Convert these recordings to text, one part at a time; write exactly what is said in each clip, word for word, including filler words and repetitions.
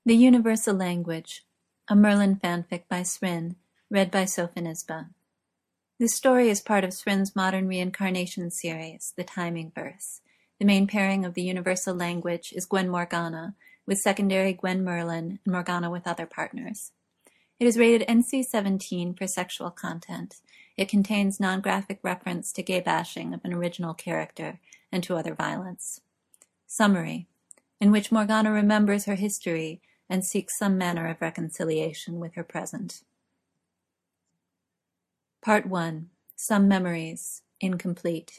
The Universal Language, a Merlin fanfic by Srin, read by Sophonisba. This story is part of Srin's modern reincarnation series, The Timing Verse. The main pairing of the Universal Language is Gwen Morgana, with secondary Gwen Merlin and Morgana with other partners. It is rated N C seventeen for sexual content. It contains non-graphic reference to gay bashing of an original character and to other violence. Summary, in which Morgana remembers her history and seeks some manner of reconciliation with her present. Part one. Some Memories, Incomplete.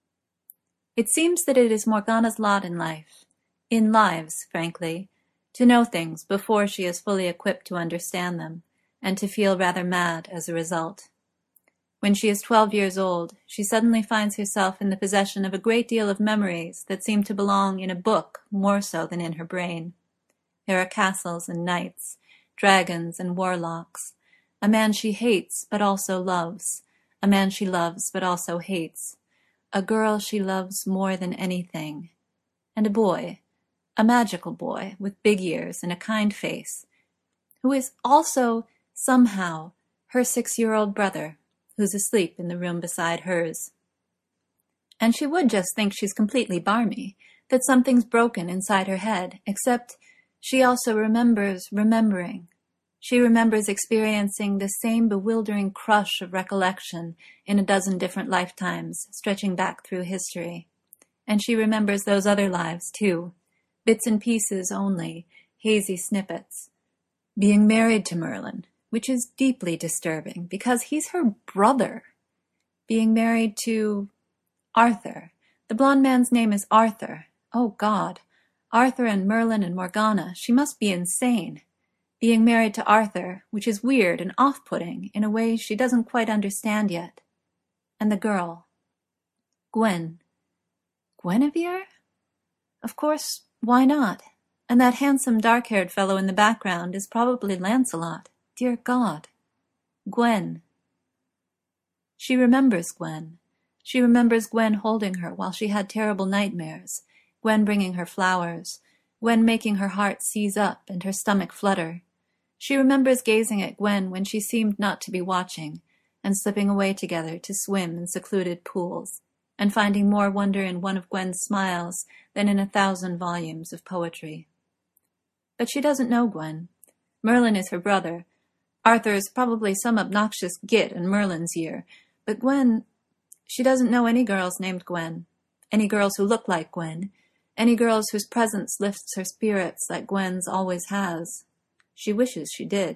It seems that it is Morgana's lot in life, in lives, frankly, to know things before she is fully equipped to understand them, and to feel rather mad as a result. When she is twelve years old, she suddenly finds herself in the possession of a great deal of memories that seem to belong in a book more so than in her brain. There are castles and knights, dragons and warlocks, a man she hates but also loves, a man she loves but also hates, a girl she loves more than anything, and a boy, a magical boy with big ears and a kind face, who is also, somehow, her six-year-old brother, who's asleep in the room beside hers. And she would just think she's completely barmy, that something's broken inside her head, except she also remembers remembering. She remembers experiencing the same bewildering crush of recollection in a dozen different lifetimes, stretching back through history. And she remembers those other lives, too, bits and pieces only, hazy snippets. Being married to Merlin, which is deeply disturbing, because he's her brother. Being married to Arthur. The blonde man's name is Arthur. Oh, God. Arthur and Merlin and Morgana. She must be insane. Being married to Arthur, which is weird and off-putting in a way she doesn't quite understand yet. And the girl. Gwen. Guinevere? Of course, why not? And that handsome dark-haired fellow in the background is probably Lancelot. Dear God. Gwen. She remembers Gwen. She remembers Gwen holding her while she had terrible nightmares, Gwen bringing her flowers, Gwen making her heart seize up and her stomach flutter. She remembers gazing at Gwen when she seemed not to be watching, and slipping away together to swim in secluded pools, and finding more wonder in one of Gwen's smiles than in a thousand volumes of poetry. But she doesn't know Gwen. Merlin is her brother. Arthur is probably some obnoxious git in Merlin's year, but Gwen, she doesn't know any girls named Gwen, any girls who look like Gwen, any girls whose presence lifts her spirits like Gwen's always has. She wishes she did.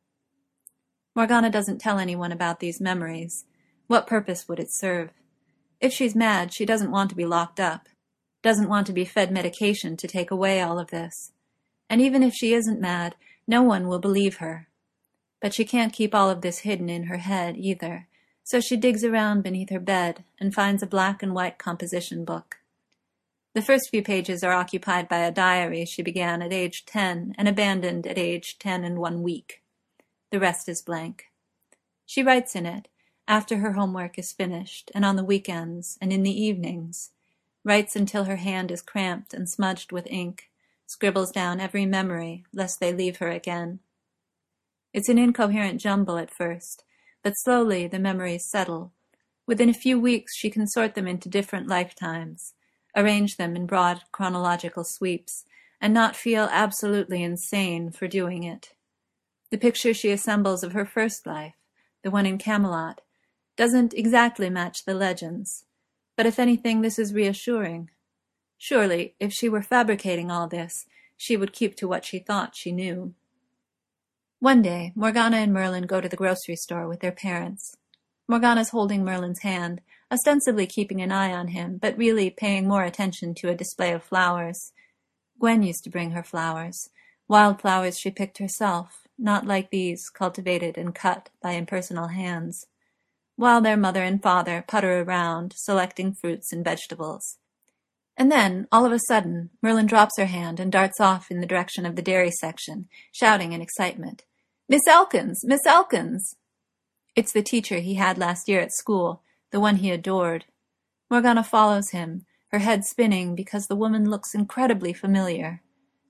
Morgana doesn't tell anyone about these memories. What purpose would it serve? If she's mad, she doesn't want to be locked up, doesn't want to be fed medication to take away all of this. And even if she isn't mad, no one will believe her. But she can't keep all of this hidden in her head either, so she digs around beneath her bed and finds a black and white composition book. The first few pages are occupied by a diary she began at age ten and abandoned at age ten and one week. The rest is blank. She writes in it, after her homework is finished, and on the weekends, and in the evenings, writes until her hand is cramped and smudged with ink, scribbles down every memory, lest they leave her again. It's an incoherent jumble at first, but slowly the memories settle. Within a few weeks she can sort them into different lifetimes, arrange them in broad chronological sweeps, and not feel absolutely insane for doing it. The picture she assembles of her first life, the one in Camelot, doesn't exactly match the legends, but if anything this is reassuring. Surely, if she were fabricating all this, she would keep to what she thought she knew. One day, Morgana and Merlin go to the grocery store with their parents. Morgana's holding Merlin's hand, ostensibly keeping an eye on him, but really paying more attention to a display of flowers. Gwen used to bring her flowers, wild flowers she picked herself, not like these, cultivated and cut by impersonal hands, while their mother and father putter around, selecting fruits and vegetables. And then, all of a sudden, Merlin drops her hand and darts off in the direction of the dairy section, shouting in excitement, "Miss Elkins! Miss Elkins!" It's the teacher he had last year at school, the one he adored. Morgana follows him, her head spinning because the woman looks incredibly familiar.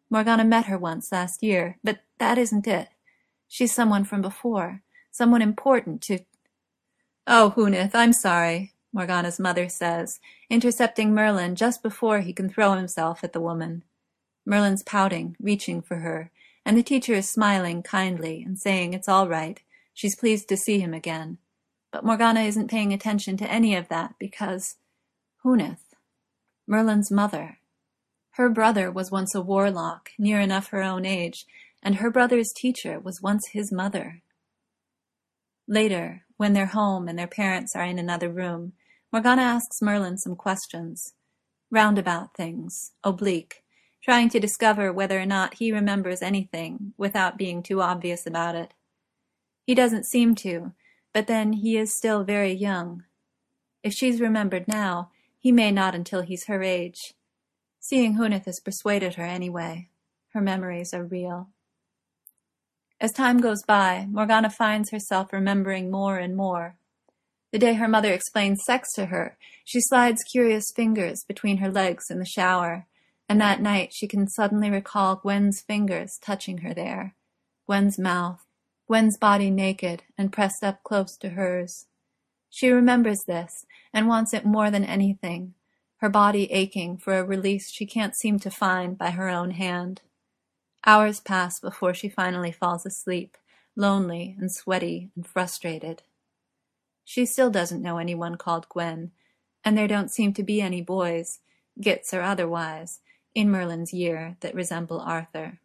Morgana met her once last year, but that isn't it. She's someone from before, someone important to— "Oh, Huneth, I'm sorry," Morgana's mother says, intercepting Merlin just before he can throw himself at the woman. Merlin's pouting, reaching for her, and the teacher is smiling kindly and saying it's all right. She's pleased to see him again. But Morgana isn't paying attention to any of that because— Huneth, Merlin's mother. Her brother was once a warlock, near enough her own age, and her brother's teacher was once his mother. Later, when they're home and their parents are in another room, Morgana asks Merlin some questions. Roundabout things, oblique, trying to discover whether or not he remembers anything without being too obvious about it. He doesn't seem to, but then he is still very young. If she's remembered now, he may not until he's her age. Seeing Huneth has persuaded her anyway. Her memories are real. As time goes by, Morgana finds herself remembering more and more. The day her mother explains sex to her, she slides curious fingers between her legs in the shower, and that night she can suddenly recall Gwen's fingers touching her there, Gwen's mouth, Gwen's body naked and pressed up close to hers. She remembers this and wants it more than anything, her body aching for a release she can't seem to find by her own hand. Hours pass before she finally falls asleep, lonely and sweaty and frustrated. She still doesn't know anyone called Gwen, and there don't seem to be any boys, Gits or otherwise, in Merlin's year that resemble Arthur.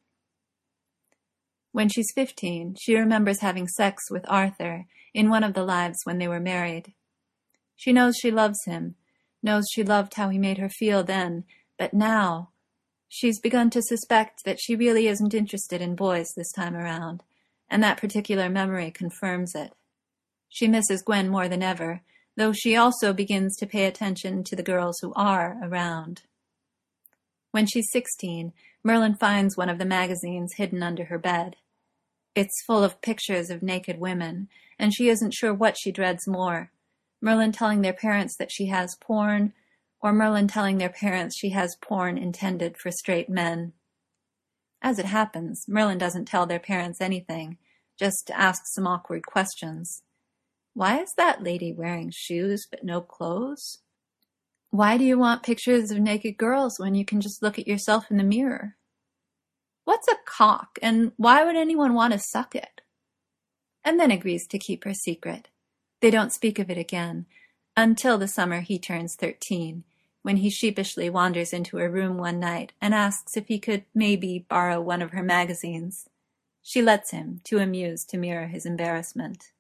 When she's fifteen, she remembers having sex with Arthur in one of the lives when they were married. She knows she loves him, knows she loved how he made her feel then, but now she's begun to suspect that she really isn't interested in boys this time around, and that particular memory confirms it. She misses Gwen more than ever, though she also begins to pay attention to the girls who are around. When she's sixteen, Merlin finds one of the magazines hidden under her bed. It's full of pictures of naked women, and she isn't sure what she dreads more, Merlin telling their parents that she has porn, or Merlin telling their parents she has porn intended for straight men. As it happens, Merlin doesn't tell their parents anything, just asks some awkward questions. Why is that lady wearing shoes but no clothes? Why do you want pictures of naked girls when you can just look at yourself in the mirror? What's a cock, and why would anyone want to suck it? And then agrees to keep her secret. They don't speak of it again, until the summer he turns thirteen, when he sheepishly wanders into her room one night and asks if he could maybe borrow one of her magazines. She lets him, too amused to mirror his embarrassment.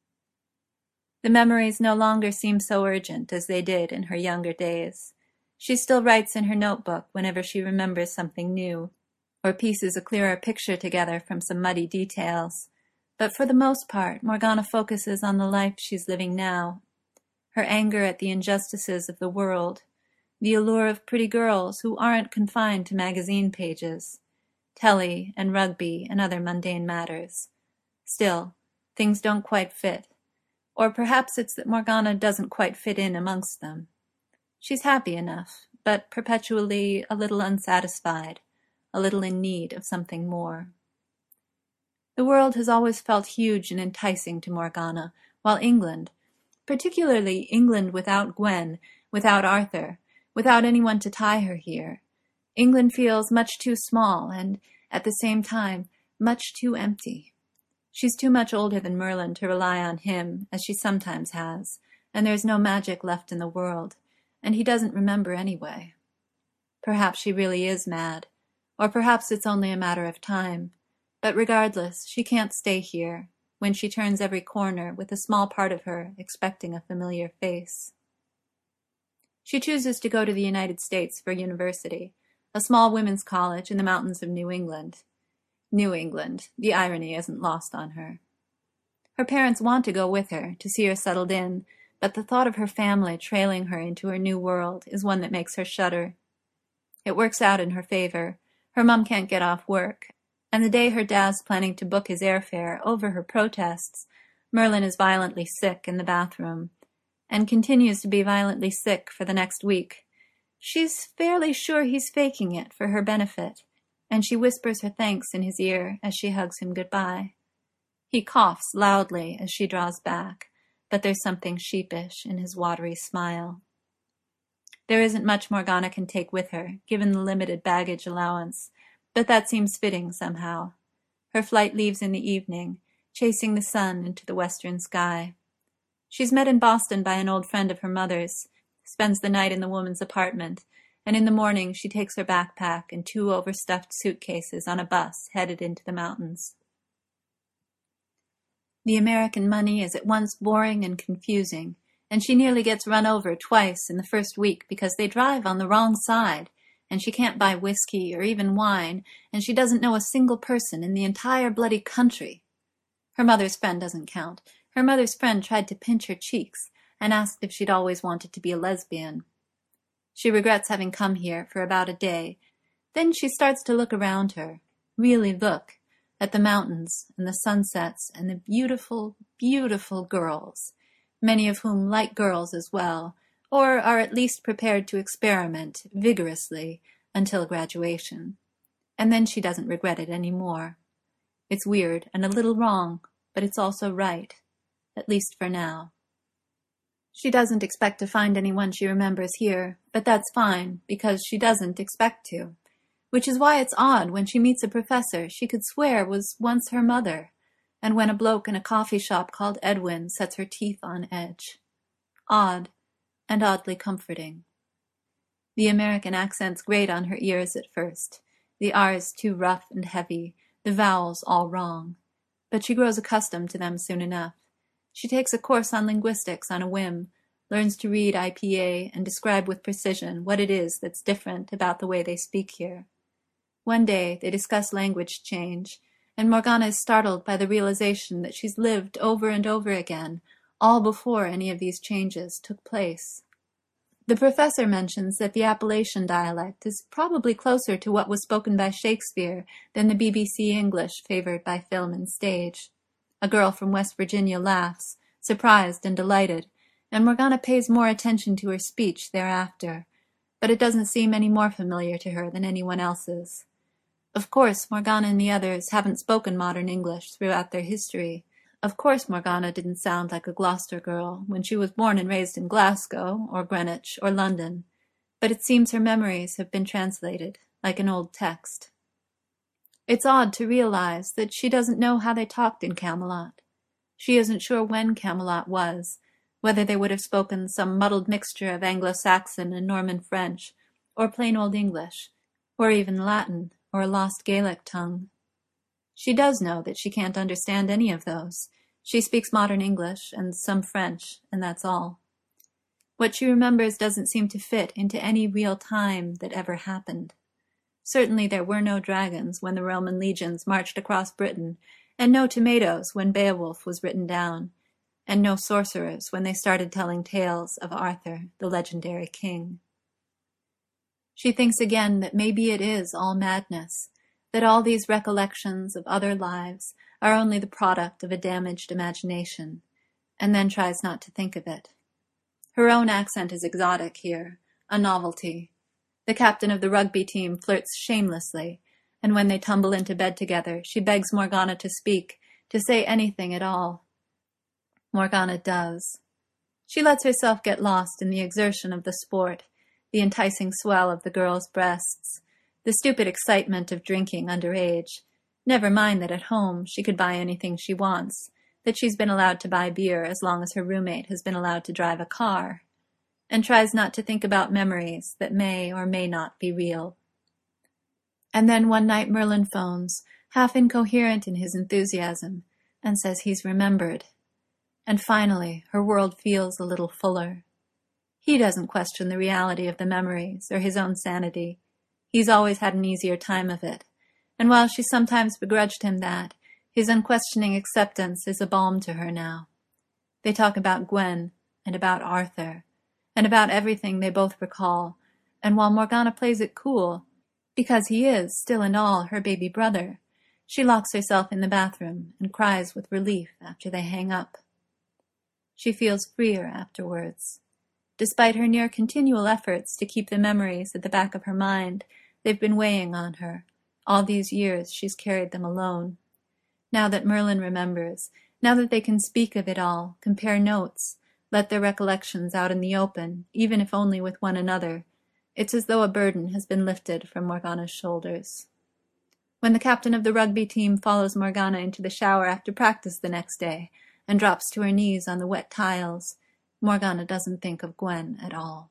The memories no longer seem so urgent as they did in her younger days. She still writes in her notebook whenever she remembers something new, or pieces a clearer picture together from some muddy details. But for the most part, Morgana focuses on the life she's living now. Her anger at the injustices of the world, the allure of pretty girls who aren't confined to magazine pages, telly and rugby and other mundane matters. Still, things don't quite fit. Or perhaps it's that Morgana doesn't quite fit in amongst them. She's happy enough, but perpetually a little unsatisfied, a little in need of something more. The world has always felt huge and enticing to Morgana, while England, particularly England without Gwen, without Arthur, without anyone to tie her here, England feels much too small and, at the same time, much too empty. She's too much older than Merlin to rely on him, as she sometimes has, and there's no magic left in the world, and he doesn't remember anyway. Perhaps she really is mad, or perhaps it's only a matter of time, but regardless, she can't stay here, when she turns every corner with a small part of her expecting a familiar face. She chooses to go to the United States for university, a small women's college in the mountains of New England. New England, the irony isn't lost on her. Her parents want to go with her, to see her settled in, but the thought of her family trailing her into her new world is one that makes her shudder. It works out in her favor. Her mom can't get off work, and the day her dad's planning to book his airfare over her protests, Merlin is violently sick in the bathroom, and continues to be violently sick for the next week. She's fairly sure he's faking it for her benefit, and she whispers her thanks in his ear as she hugs him goodbye. He coughs loudly as she draws back, but there's something sheepish in his watery smile. There isn't much Morgana can take with her, given the limited baggage allowance, but that seems fitting somehow. Her flight leaves in the evening, chasing the sun into the western sky. She's met in Boston by an old friend of her mother's, spends the night in the woman's apartment, and in the morning she takes her backpack and two overstuffed suitcases on a bus headed into the mountains. The American money is at once boring and confusing, and she nearly gets run over twice in the first week because they drive on the wrong side, and she can't buy whiskey or even wine, and she doesn't know a single person in the entire bloody country. Her mother's friend doesn't count. Her mother's friend tried to pinch her cheeks and asked if she'd always wanted to be a lesbian. She regrets having come here for about a day. Then she starts to look around her, really look, at the mountains and the sunsets and the beautiful, beautiful girls, many of whom like girls as well, or are at least prepared to experiment vigorously until graduation. And then she doesn't regret it any more. It's weird and a little wrong, but it's also right, at least for now. She doesn't expect to find anyone she remembers here, but that's fine, because she doesn't expect to. Which is why it's odd when she meets a professor she could swear was once her mother, and when a bloke in a coffee shop called Edwin sets her teeth on edge. Odd, and oddly comforting. The American accent's grate on her ears at first, the R's too rough and heavy, the vowels all wrong. But she grows accustomed to them soon enough. She takes a course on linguistics on a whim, learns to read I P A and describe with precision what it is that's different about the way they speak here. One day they discuss language change, and Morgana is startled by the realization that she's lived over and over again, all before any of these changes took place. The professor mentions that the Appalachian dialect is probably closer to what was spoken by Shakespeare than the B B C English favored by film and stage. A girl from West Virginia laughs, surprised and delighted, and Morgana pays more attention to her speech thereafter, but it doesn't seem any more familiar to her than anyone else's. Of course, Morgana and the others haven't spoken modern English throughout their history. Of course Morgana didn't sound like a Gloucester girl when she was born and raised in Glasgow, or Greenwich, or London, but it seems her memories have been translated, like an old text. It's odd to realize that she doesn't know how they talked in Camelot. She isn't sure when Camelot was, whether they would have spoken some muddled mixture of Anglo-Saxon and Norman French, or plain old English, or even Latin, or a lost Gaelic tongue. She does know that she can't understand any of those. She speaks modern English and some French, and that's all. What she remembers doesn't seem to fit into any real time that ever happened. Certainly there were no dragons when the Roman legions marched across Britain, and no tomatoes when Beowulf was written down, and no sorcerers when they started telling tales of Arthur, the legendary king. She thinks again that maybe it is all madness, that all these recollections of other lives are only the product of a damaged imagination, and then tries not to think of it. Her own accent is exotic here, a novelty. The captain of the rugby team flirts shamelessly, and when they tumble into bed together, she begs Morgana to speak, to say anything at all. Morgana does. She lets herself get lost in the exertion of the sport, the enticing swell of the girls' breasts, the stupid excitement of drinking underage. Never mind that at home she could buy anything she wants, that she's been allowed to buy beer as long as her roommate has been allowed to drive a car, and tries not to think about memories that may or may not be real. And then one night Merlin phones, half incoherent in his enthusiasm, and says he's remembered. And finally her world feels a little fuller. He doesn't question the reality of the memories or his own sanity. He's always had an easier time of it, and while she sometimes begrudged him that, his unquestioning acceptance is a balm to her now. They talk about Gwen, and about Arthur, and about everything they both recall, and while Morgana plays it cool, because he is, still and all, her baby brother, she locks herself in the bathroom and cries with relief after they hang up. She feels freer afterwards. Despite her near continual efforts to keep the memories at the back of her mind, they've been weighing on her, All these years she's carried them alone. Now that Merlin remembers, now that they can speak of it all, compare notes, let their recollections out in the open, even if only with one another, it's as though a burden has been lifted from Morgana's shoulders. When the captain of the rugby team follows Morgana into the shower after practice the next day and drops to her knees on the wet tiles, Morgana doesn't think of Gwen at all.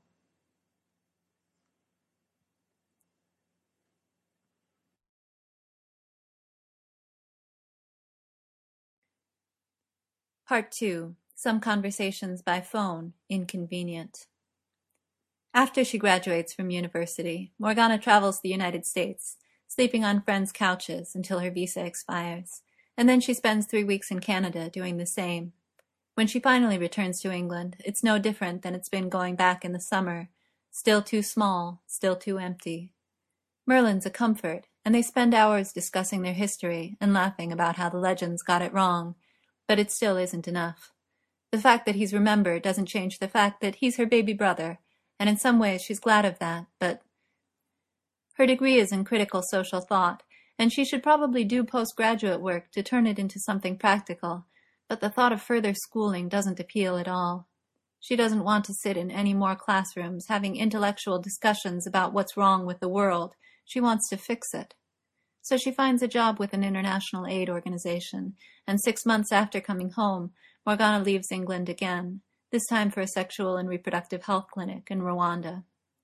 Part two. Some conversations by phone, inconvenient. After she graduates from university, Morgana travels to the United States, sleeping on friends' couches until her visa expires, and then she spends three weeks in Canada doing the same. When she finally returns to England, it's no different than it's been going back in the summer, still too small, still too empty. Merlin's a comfort, and they spend hours discussing their history and laughing about how the legends got it wrong, but it still isn't enough. The fact that he's remembered doesn't change the fact that he's her baby brother, and in some ways she's glad of that, but her degree is in critical social thought, and she should probably do postgraduate work to turn it into something practical, but the thought of further schooling doesn't appeal at all. She doesn't want to sit in any more classrooms having intellectual discussions about what's wrong with the world. She wants to fix it. So she finds a job with an international aid organization, and six months after coming home, Morgana leaves England again, this time for a sexual and reproductive health clinic in Rwanda.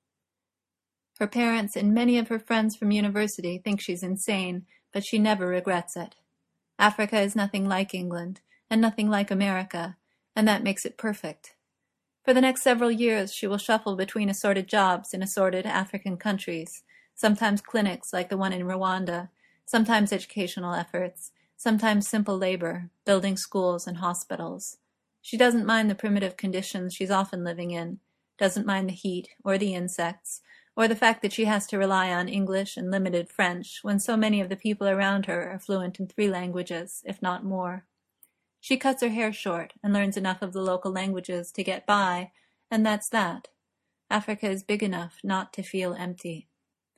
Her parents and many of her friends from university think she's insane, but she never regrets it. Africa is nothing like England, and nothing like America, and that makes it perfect. For the next several years, she will shuffle between assorted jobs in assorted African countries, sometimes clinics like the one in Rwanda, sometimes educational efforts, sometimes simple labor, building schools and hospitals. She doesn't mind the primitive conditions she's often living in, doesn't mind the heat or the insects, or the fact that she has to rely on English and limited French when so many of the people around her are fluent in three languages, if not more. She cuts her hair short and learns enough of the local languages to get by, and that's that. Africa is big enough not to feel empty.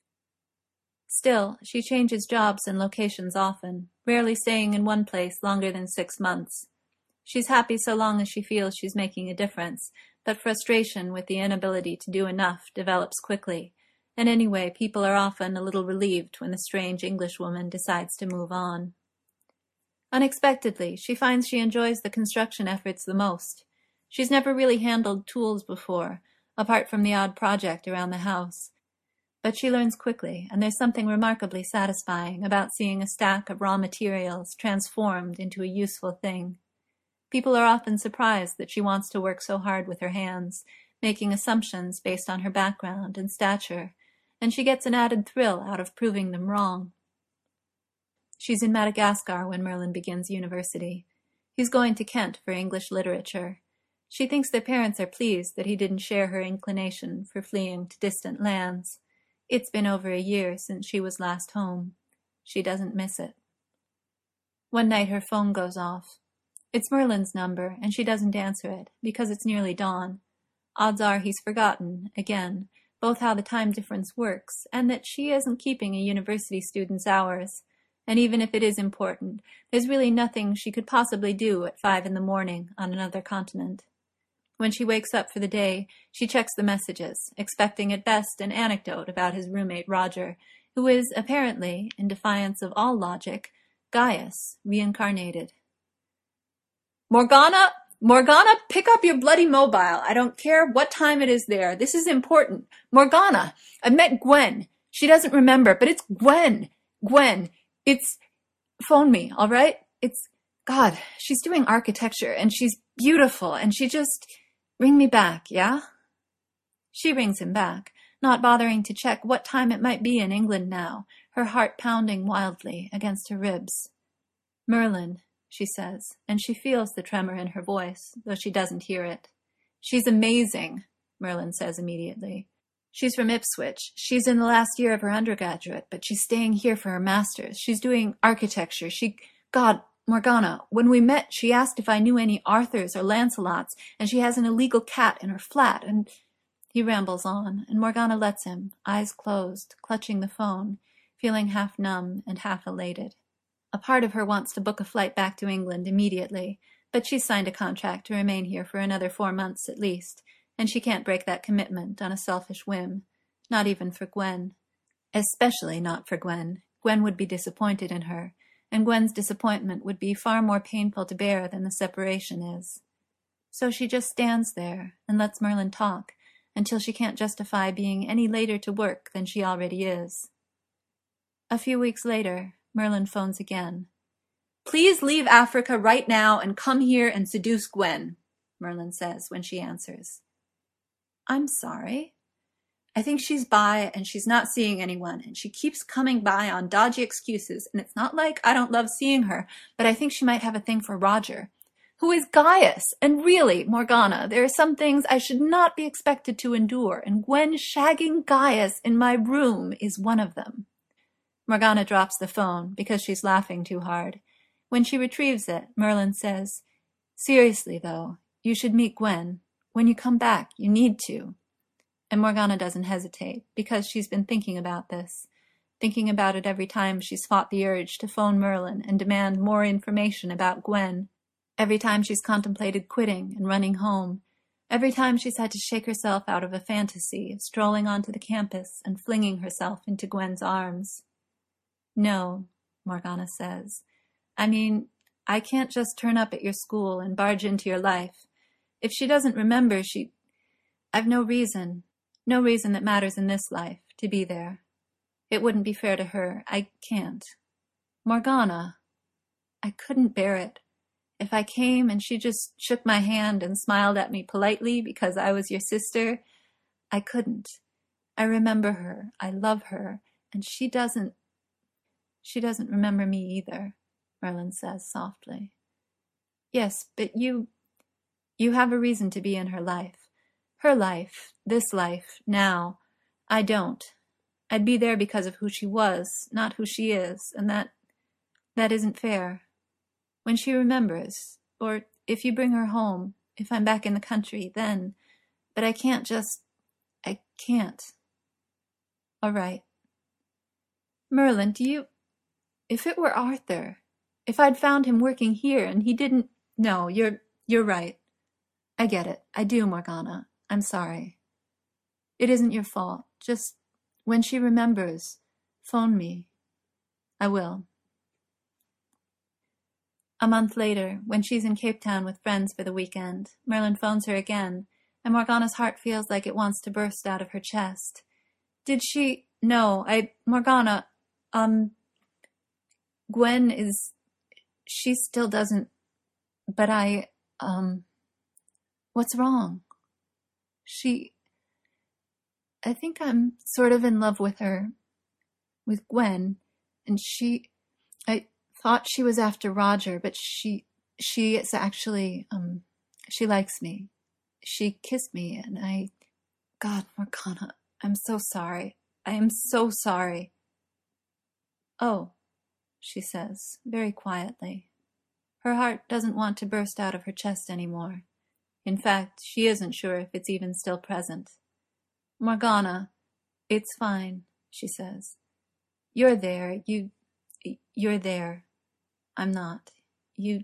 Still, she changes jobs and locations often, rarely staying in one place longer than six months. She's happy so long as she feels she's making a difference, but frustration with the inability to do enough develops quickly, and anyway, people are often a little relieved when the strange Englishwoman decides to move on. Unexpectedly, she finds she enjoys the construction efforts the most. She's never really handled tools before, apart from the odd project around the house. But she learns quickly, and there's something remarkably satisfying about seeing a stack of raw materials transformed into a useful thing. People are often surprised that she wants to work so hard with her hands, making assumptions based on her background and stature, and she gets an added thrill out of proving them wrong. She's in Madagascar when Merlin begins university. He's going to Kent for English literature. She thinks their parents are pleased that he didn't share her inclination for fleeing to distant lands. It's been over a year since she was last home. She doesn't miss it. One night her phone goes off. It's Merlin's number, and she doesn't answer it, because it's nearly dawn. Odds are he's forgotten, again, both how the time difference works, and that she isn't keeping a university student's hours. And even if it is important, there's really nothing she could possibly do at five in the morning on another continent. When she wakes up for the day, she checks the messages, expecting at best an anecdote about his roommate Roger, who is, apparently, in defiance of all logic, Gaius, reincarnated. Morgana, Morgana, pick up your bloody mobile. I don't care what time it is there. This is important. Morgana, I met Gwen. She doesn't remember, but it's Gwen. Gwen, it's... Phone me, all right? It's... God, she's doing architecture, and she's beautiful, and she just... Ring me back, yeah? She rings him back, not bothering to check what time it might be in England now, her heart pounding wildly against her ribs. Merlin, she says, and she feels the tremor in her voice, though she doesn't hear it. She's amazing, Merlin says immediately. She's from Ipswich. She's in the last year of her undergraduate, but she's staying here for her master's. She's doing architecture. She... God... Morgana, when we met, she asked if I knew any Arthurs or Lancelots, and she has an illegal cat in her flat, and... He rambles on, and Morgana lets him, eyes closed, clutching the phone, feeling half numb and half elated. A part of her wants to book a flight back to England immediately, but she's signed a contract to remain here for another four months at least, and she can't break that commitment on a selfish whim, not even for Gwen. Especially not for Gwen. Gwen would be disappointed in her, and Gwen's disappointment would be far more painful to bear than the separation is. So she just stands there and lets Merlin talk until she can't justify being any later to work than she already is. A few weeks later, Merlin phones again. "Please leave Africa right now and come here and seduce Gwen," Merlin says when she answers. "I'm sorry. I think she's bi and she's not seeing anyone, and she keeps coming by on dodgy excuses, and it's not like I don't love seeing her, but I think she might have a thing for Roger, who is Gaius, and really, Morgana, there are some things I should not be expected to endure, and Gwen shagging Gaius in my room is one of them." Morgana drops the phone because she's laughing too hard. When she retrieves it, Merlin says, "Seriously, though, you should meet Gwen. When you come back, you need to." And Morgana doesn't hesitate, because she's been thinking about this, thinking about it every time she's fought the urge to phone Merlin and demand more information about Gwen, every time she's contemplated quitting and running home, every time she's had to shake herself out of a fantasy of strolling onto the campus and flinging herself into Gwen's arms. "No," Morgana says. "I mean, I can't just turn up at your school and barge into your life. If she doesn't remember, she... I've no reason, no reason that matters in this life, to be there. It wouldn't be fair to her. I can't. Morgana, I couldn't bear it. If I came and she just shook my hand and smiled at me politely because I was your sister, I couldn't. I remember her. I love her. And she doesn't... She doesn't remember me either," Merlin says softly. "Yes, but you... you have a reason to be in her life. Her life, this life, now. I don't. I'd be there because of who she was, not who she is, and that... that isn't fair. When she remembers, or if you bring her home, if I'm back in the country, then... But I can't just... I can't." "All right. Merlin, do you... If it were Arthur, if I'd found him working here and he didn't... No, you're you're right. I get it. I do, Morgana. I'm sorry. It isn't your fault. Just when she remembers, phone me. I will." A month later, when she's in Cape Town with friends for the weekend, Merlin phones her again, and Morgana's heart feels like it wants to burst out of her chest. "Did she... No, I... Morgana, um... Gwen is... She still doesn't... But I... Um... What's wrong? She... I think I'm sort of in love with her. With Gwen. And she... I thought she was after Roger, but she... She is actually... Um... She likes me. She kissed me, and I... God, Morgana, I'm so sorry. I am so sorry." "Oh," she says, very quietly. Her heart doesn't want to burst out of her chest anymore. In fact, she isn't sure if it's even still present. "Morgana, it's fine," she says. "You're there. You... You're there. I'm not. You...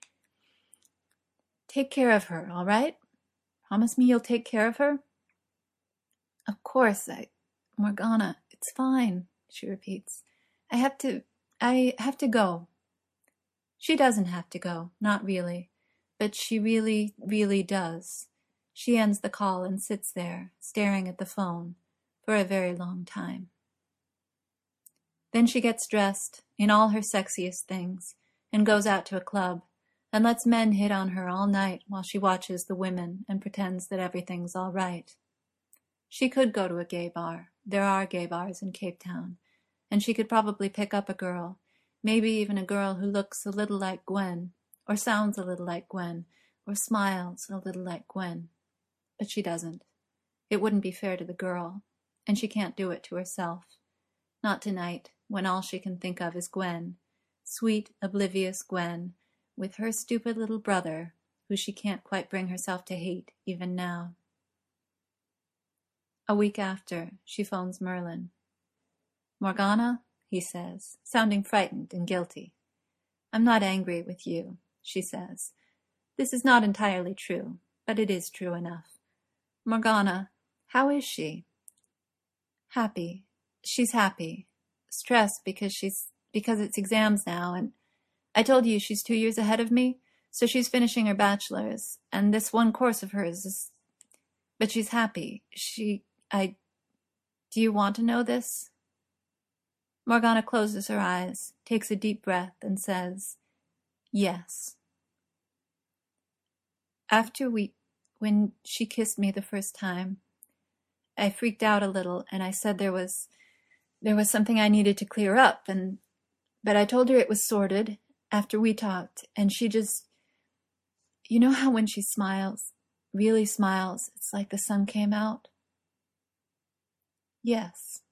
Take care of her, all right? Promise me you'll take care of her?" "Of course, I... Morgana, it's fine," she repeats. I have to... I have to go." She doesn't have to go, not really. But she really, really does. She ends the call and sits there, staring at the phone, for a very long time. Then she gets dressed, in all her sexiest things, and goes out to a club, and lets men hit on her all night while she watches the women and pretends that everything's all right. She could go to a gay bar. There are gay bars in Cape Town. And she could probably pick up a girl, maybe even a girl who looks a little like Gwen, or sounds a little like Gwen, or smiles a little like Gwen. But she doesn't. It wouldn't be fair to the girl, and she can't do it to herself. Not tonight, when all she can think of is Gwen, sweet, oblivious Gwen, with her stupid little brother, who she can't quite bring herself to hate even now. A week after, she phones Merlin. "Morgana," he says, sounding frightened and guilty. I'm not angry with you, she says. This is not entirely true, but it is true enough. Morgana, how is she? Happy. She's happy. Stressed because she's because it's exams now, and I told you she's two years ahead of me, so she's finishing her bachelor's, and this one course of hers is... But she's happy. She... I... Do you want to know this? Morgana closes her eyes, takes a deep breath, and says, yes. After we... When she kissed me the first time, I freaked out a little, and I said there was... There was something I needed to clear up, and... But I told her it was sorted after we talked, and she just... You know how when she smiles, really smiles, it's like the sun came out? Yes.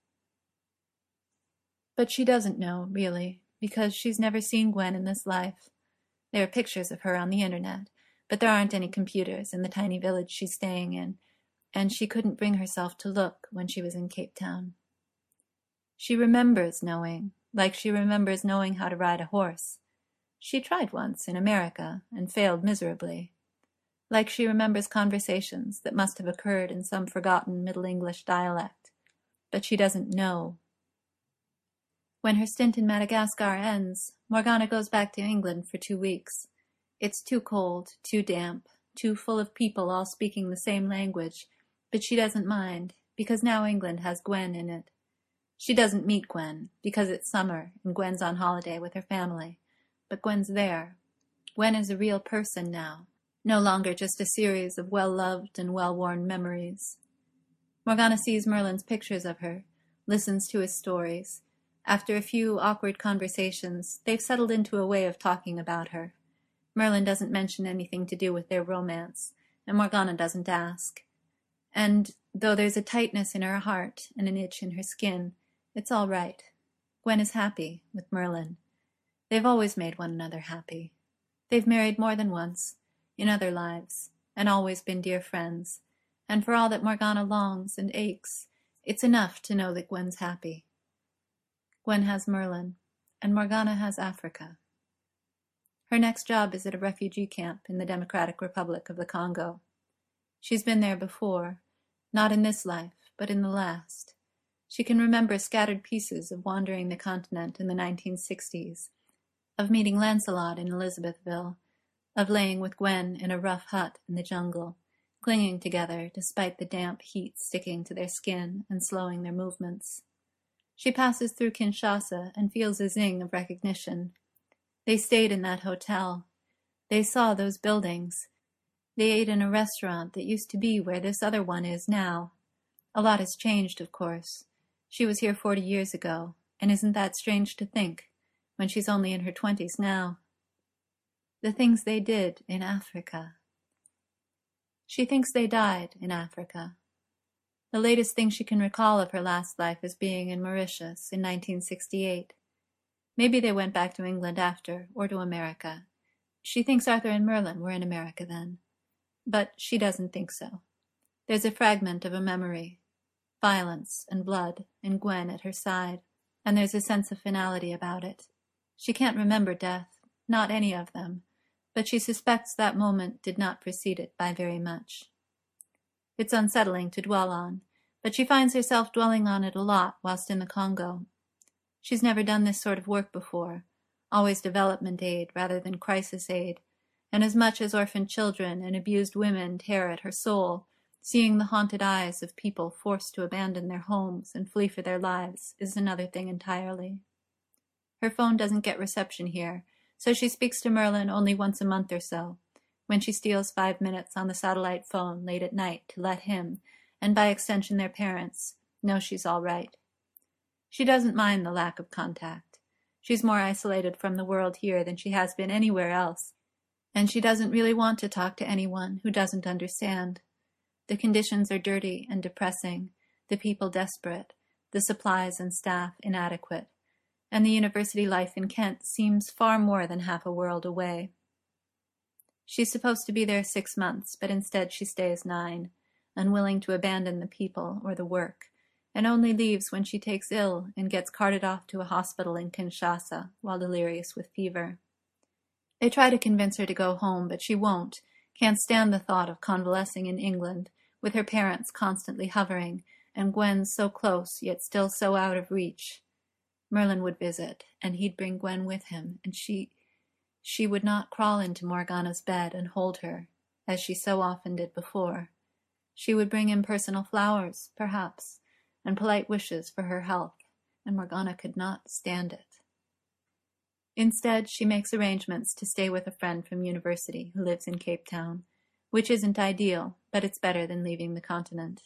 But she doesn't know, really, because she's never seen Gwen in this life. There are pictures of her on the internet, but there aren't any computers in the tiny village she's staying in, and she couldn't bring herself to look when she was in Cape Town. She remembers knowing, like she remembers knowing how to ride a horse. She tried once in America and failed miserably. Like she remembers conversations that must have occurred in some forgotten Middle English dialect. But she doesn't know. When her stint in Madagascar ends, Morgana goes back to England for two weeks. It's too cold, too damp, too full of people all speaking the same language, but she doesn't mind, because now England has Gwen in it. She doesn't meet Gwen, because it's summer and Gwen's on holiday with her family. But Gwen's there. Gwen is a real person now, no longer just a series of well-loved and well-worn memories. Morgana sees Merlin's pictures of her, listens to his stories. After a few awkward conversations, they've settled into a way of talking about her. Merlin doesn't mention anything to do with their romance, and Morgana doesn't ask. And though there's a tightness in her heart and an itch in her skin, it's all right. Gwen is happy with Merlin. They've always made one another happy. They've married more than once, in other lives, and always been dear friends. And for all that Morgana longs and aches, it's enough to know that Gwen's happy. Gwen has Merlin, and Morgana has Africa. Her next job is at a refugee camp in the Democratic Republic of the Congo. She's been there before, not in this life, but in the last. She can remember scattered pieces of wandering the continent in the nineteen sixties, of meeting Lancelot in Elizabethville, of laying with Gwen in a rough hut in the jungle, clinging together despite the damp heat sticking to their skin and slowing their movements. She passes through Kinshasa and feels a zing of recognition. They stayed in that hotel. They saw those buildings. They ate in a restaurant that used to be where this other one is now. A lot has changed, of course. She was here forty years ago, and isn't that strange to think, when she's only in her twenties now? The things they did in Africa. She thinks they died in Africa. The latest thing she can recall of her last life is being in Mauritius in nineteen sixty-eight. Maybe they went back to England after, or to America. She thinks Arthur and Merlin were in America then. But she doesn't think so. There's a fragment of a memory, violence and blood, and Gwen at her side, and there's a sense of finality about it. She can't remember death, not any of them, but she suspects that moment did not precede it by very much. It's unsettling to dwell on, but she finds herself dwelling on it a lot whilst in the Congo. She's never done this sort of work before, always development aid rather than crisis aid, and as much as orphaned children and abused women tear at her soul, seeing the haunted eyes of people forced to abandon their homes and flee for their lives is another thing entirely. Her phone doesn't get reception here, so she speaks to Merlin only once a month or so, when she steals five minutes on the satellite phone late at night to let him, and by extension their parents, know she's all right. She doesn't mind the lack of contact. She's more isolated from the world here than she has been anywhere else, and she doesn't really want to talk to anyone who doesn't understand. The conditions are dirty and depressing, the people desperate, the supplies and staff inadequate, and the university life in Kent seems far more than half a world away. She's supposed to be there six months, but instead she stays nine, unwilling to abandon the people or the work, and only leaves when she takes ill and gets carted off to a hospital in Kinshasa while delirious with fever. They try to convince her to go home, but she won't, can't stand the thought of convalescing in England, with her parents constantly hovering, and Gwen so close, yet still so out of reach. Merlin would visit, and he'd bring Gwen with him, and she... she would not crawl into Morgana's bed and hold her, as she so often did before. She would bring him personal flowers, perhaps, and polite wishes for her health, and Morgana could not stand it. Instead, she makes arrangements to stay with a friend from university who lives in Cape Town, which isn't ideal, but it's better than leaving the continent.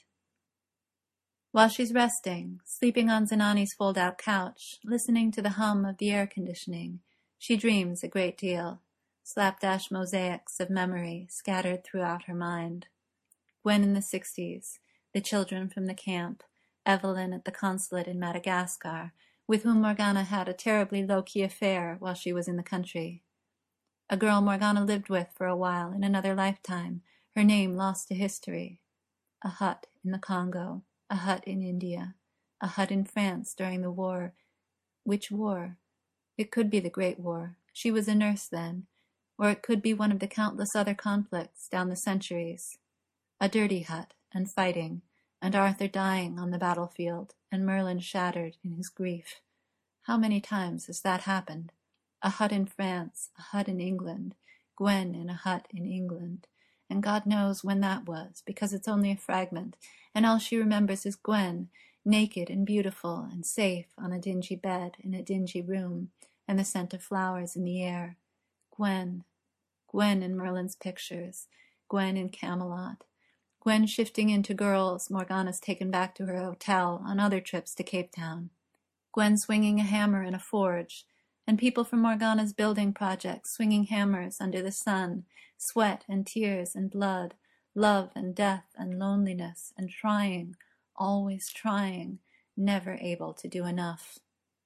While she's resting, sleeping on Zenani's fold-out couch, listening to the hum of the air conditioning, she dreams a great deal, slapdash mosaics of memory scattered throughout her mind. Gwen in the sixties, the children from the camp, Evelyn at the consulate in Madagascar, with whom Morgana had a terribly low-key affair while she was in the country. A girl Morgana lived with for a while in another lifetime, her name lost to history. A hut in the Congo, a hut in India, a hut in France during the war. Which war? It could be the Great War. She was a nurse then. Or it could be one of the countless other conflicts down the centuries. A dirty hut, and fighting, and Arthur dying on the battlefield, and Merlin shattered in his grief. How many times has that happened? A hut in France, a hut in England, Gwen in a hut in England. And God knows when that was, because it's only a fragment, and all she remembers is Gwen, naked and beautiful and safe on a dingy bed in a dingy room, and the scent of flowers in the air. Gwen. Gwen in Merlin's pictures. Gwen in Camelot. Gwen shifting into girls Morgana's taken back to her hotel on other trips to Cape Town. Gwen swinging a hammer in a forge, and people from Morgana's building project swinging hammers under the sun, sweat and tears and blood, love and death and loneliness, and trying, always trying, never able to do enough.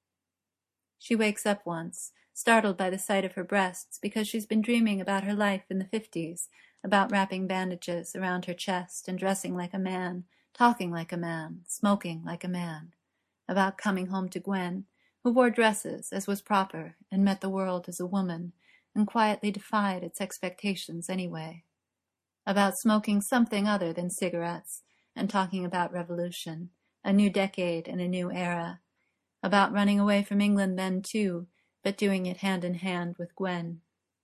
She wakes up once, startled by the sight of her breasts, because she's been dreaming about her life in the fifties, about wrapping bandages around her chest and dressing like a man, talking like a man, smoking like a man, about coming home to Gwen, who wore dresses as was proper and met the world as a woman and quietly defied its expectations anyway, about smoking something other than cigarettes and talking about revolution, a new decade and a new era, about running away from England then too, but doing it hand in hand with Gwen.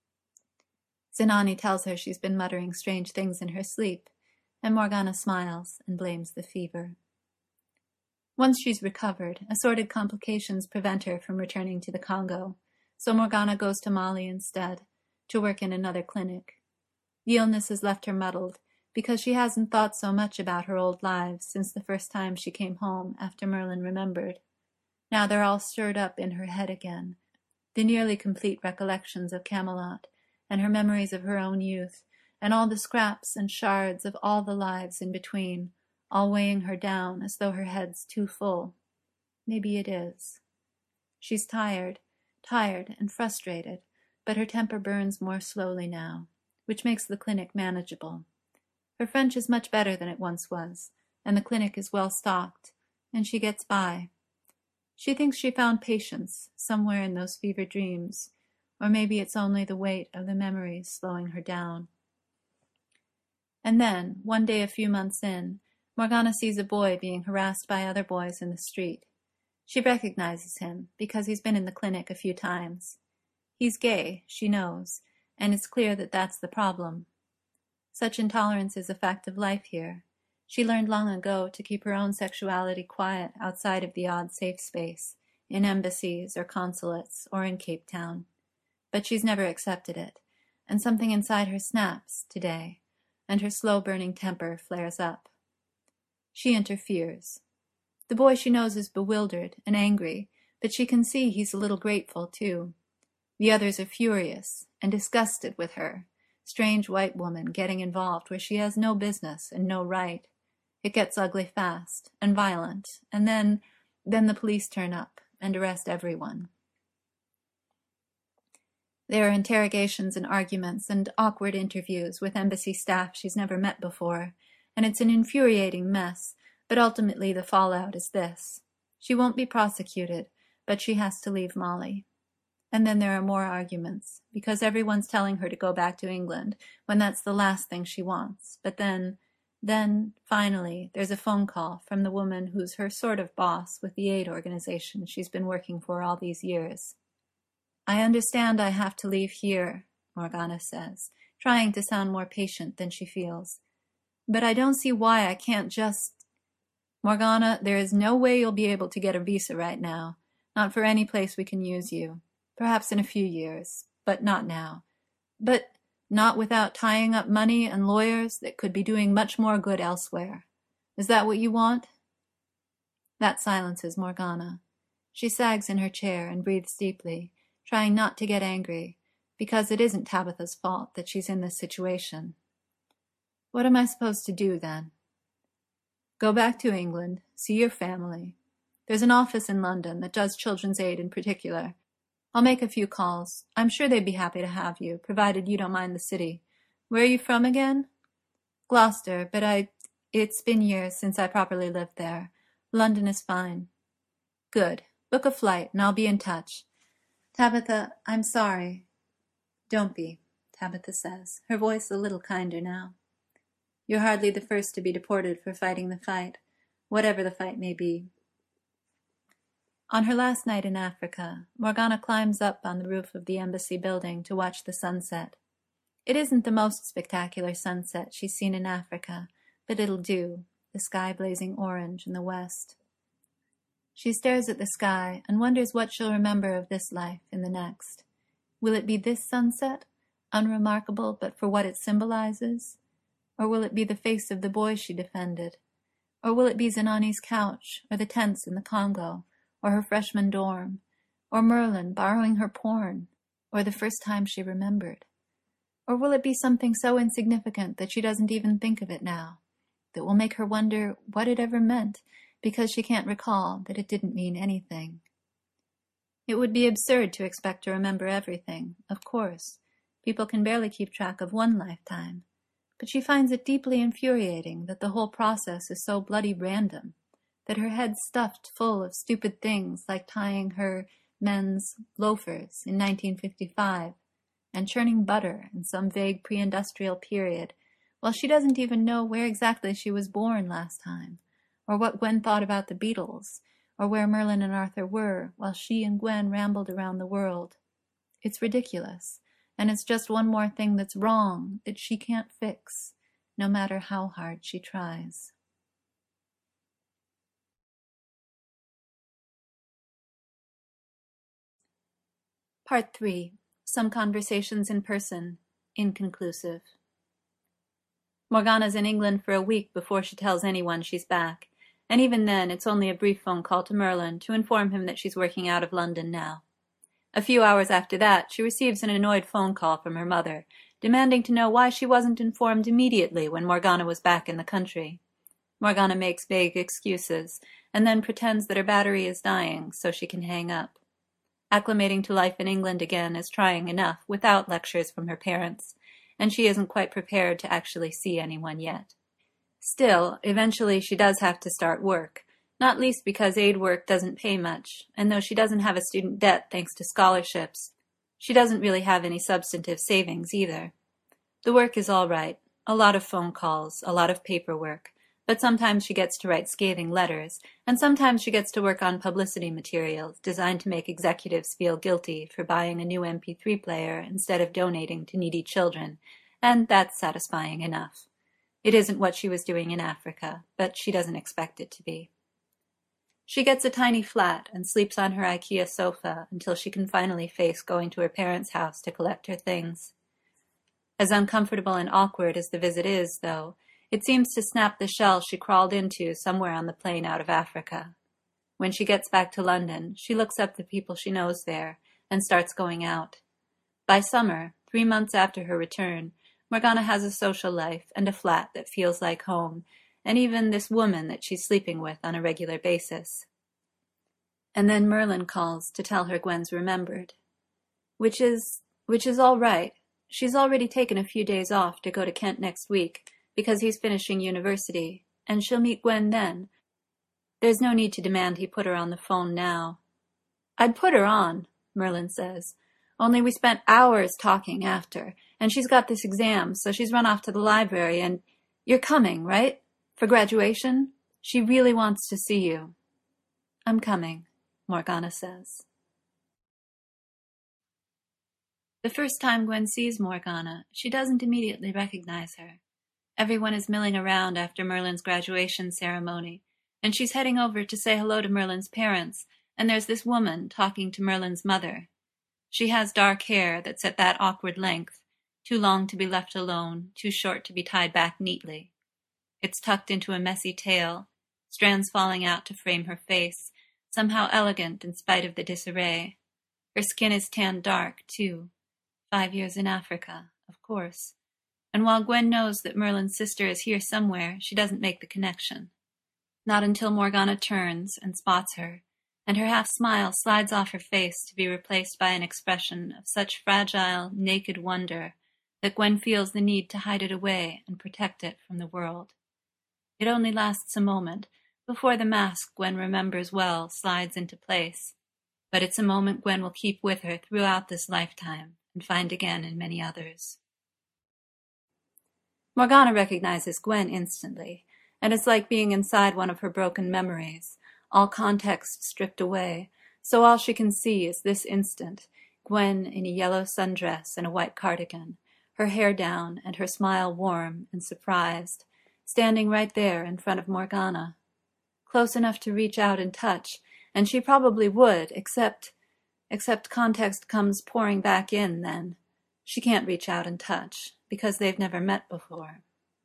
Zenani tells her she's been muttering strange things in her sleep, and Morgana smiles and blames the fever. Once she's recovered, assorted complications prevent her from returning to the Congo, so Morgana goes to Mali instead, to work in another clinic. The illness has left her muddled, because she hasn't thought so much about her old lives since the first time she came home after Merlin remembered. Now they're all stirred up in her head again, the nearly complete recollections of Camelot, and her memories of her own youth, and all the scraps and shards of all the lives in between, all weighing her down as though her head's too full. Maybe it is. She's tired, tired and frustrated, but her temper burns more slowly now, which makes the clinic manageable. Her French is much better than it once was, and the clinic is well stocked, and she gets by. She thinks she found patience somewhere in those fever dreams, or maybe it's only the weight of the memories slowing her down. And then, one day a few months in, Morgana sees a boy being harassed by other boys in the street. She recognizes him, because he's been in the clinic a few times. He's gay, she knows, and it's clear that that's the problem. Such intolerance is a fact of life here. She learned long ago to keep her own sexuality quiet outside of the odd safe space, in embassies or consulates or in Cape Town. But she's never accepted it, and something inside her snaps today, and her slow-burning temper flares up. She interferes. The boy she knows is bewildered and angry, but she can see he's a little grateful, too. The others are furious and disgusted with her, strange white woman getting involved where she has no business and no right. It gets ugly fast and violent, and then, then the police turn up and arrest everyone. There are interrogations and arguments and awkward interviews with embassy staff she's never met before, and it's an infuriating mess, But ultimately the fallout is this. She won't be prosecuted, but she has to leave Molly. And then there are more arguments, because everyone's telling her to go back to England, when that's the last thing she wants. But then, then, finally, there's a phone call from the woman who's her sort of boss with the aid organization she's been working for all these years. "I understand I have to leave here," Morgana says, trying to sound more patient than she feels. "But I don't see why I can't just—" "Morgana, there is no way you'll be able to get a visa right now. Not for any place we can use you. Perhaps in a few years, but not now. But not without tying up money and lawyers that could be doing much more good elsewhere. Is that what you want?" That silences Morgana. She sags in her chair and breathes deeply, trying not to get angry, because it isn't Tabitha's fault that she's in this situation. "What am I supposed to do, then?" "Go back to England, see your family. There's an office in London that does children's aid in particular. I'll make a few calls. I'm sure they'd be happy to have you, provided you don't mind the city. Where are you from again?" "Gloucester, but I... it's been years since I properly lived there. London is fine." "Good. Book a flight, and I'll be in touch. Tabitha, I'm sorry." "Don't be," Tabitha says, her voice a little kinder now. "You're hardly the first to be deported for fighting the fight, whatever the fight may be." On her last night in Africa, Morgana climbs up on the roof of the embassy building to watch the sunset. It isn't the most spectacular sunset she's seen in Africa, but it'll do, the sky blazing orange in the west. She stares at the sky and wonders what she'll remember of this life in the next. Will it be this sunset, unremarkable but for what it symbolizes? Or will it be the face of the boy she defended? Or will it be Zenani's couch, or the tents in the Congo, or her freshman dorm, or Merlin borrowing her porn, or the first time she remembered? Or will it be something so insignificant that she doesn't even think of it now, that will make her wonder what it ever meant, because she can't recall that it didn't mean anything? It would be absurd to expect to remember everything, of course. People can barely keep track of one lifetime. But she finds it deeply infuriating that the whole process is so bloody random, that her head's stuffed full of stupid things like tying her men's loafers in nineteen fifty-five and churning butter in some vague pre-industrial period, while she doesn't even know where exactly she was born last time, or what Gwen thought about the Beatles, or where Merlin and Arthur were while she and Gwen rambled around the world. It's ridiculous, and it's just one more thing that's wrong that she can't fix, no matter how hard she tries. Part three. Some Conversations in Person. Inconclusive. Morgana's in England for a week before she tells anyone she's back, and even then it's only a brief phone call to Merlin to inform him that she's working out of London now. A few hours after that, she receives an annoyed phone call from her mother, demanding to know why she wasn't informed immediately when Morgana was back in the country. Morgana makes vague excuses, and then pretends that her battery is dying so she can hang up. Acclimating to life in England again is trying enough without lectures from her parents, and she isn't quite prepared to actually see anyone yet. Still, eventually she does have to start work, not least because aid work doesn't pay much, and though she doesn't have a student debt thanks to scholarships, she doesn't really have any substantive savings either. The work is all right, a lot of phone calls, a lot of paperwork, but sometimes she gets to write scathing letters, and sometimes she gets to work on publicity materials designed to make executives feel guilty for buying a new M P three player instead of donating to needy children, and that's satisfying enough. It isn't what she was doing in Africa, but she doesn't expect it to be. She gets a tiny flat and sleeps on her IKEA sofa until she can finally face going to her parents' house to collect her things. As uncomfortable and awkward as the visit is, though, it seems to snap the shell she crawled into somewhere on the plane out of Africa. When she gets back to London, she looks up the people she knows there and starts going out. By summer, three months after her return, Morgana has a social life and a flat that feels like home, and even this woman that she's sleeping with on a regular basis. And then Merlin calls to tell her Gwen's remembered. Which is, which is all right. She's already taken a few days off to go to Kent next week, because he's finishing university, and she'll meet Gwen then, There's no need to demand he put her on the phone now. I'd put her on, Merlin says. Only we spent hours talking after, and she's got this exam, so she's run off to the library, and you're coming, right? For graduation? She really wants to see you. I'm coming, Morgana says. The first time Gwen sees Morgana, she doesn't immediately recognize her. Everyone is milling around after Merlin's graduation ceremony, and she's heading over to say hello to Merlin's parents, and there's this woman talking to Merlin's mother. She has dark hair that's at that awkward length, too long to be left alone, too short to be tied back neatly. It's tucked into a messy tail, strands falling out to frame her face, somehow elegant in spite of the disarray. Her skin is tanned dark, too. Five years in Africa, of course. And while Gwen knows that Merlin's sister is here somewhere, she doesn't make the connection. Not until Morgana turns and spots her, and her half-smile slides off her face to be replaced by an expression of such fragile, naked wonder that Gwen feels the need to hide it away and protect it from the world. It only lasts a moment, before the mask Gwen remembers well slides into place, but it's a moment Gwen will keep with her throughout this lifetime and find again in many others. Morgana recognizes Gwen instantly, and it's like being inside one of her broken memories, all context stripped away, so all she can see is this instant, Gwen in a yellow sundress and a white cardigan, her hair down and her smile warm and surprised, standing right there in front of Morgana. Close enough to reach out and touch, and she probably would, except... except context comes pouring back in then. She can't reach out and touch, because they've never met before.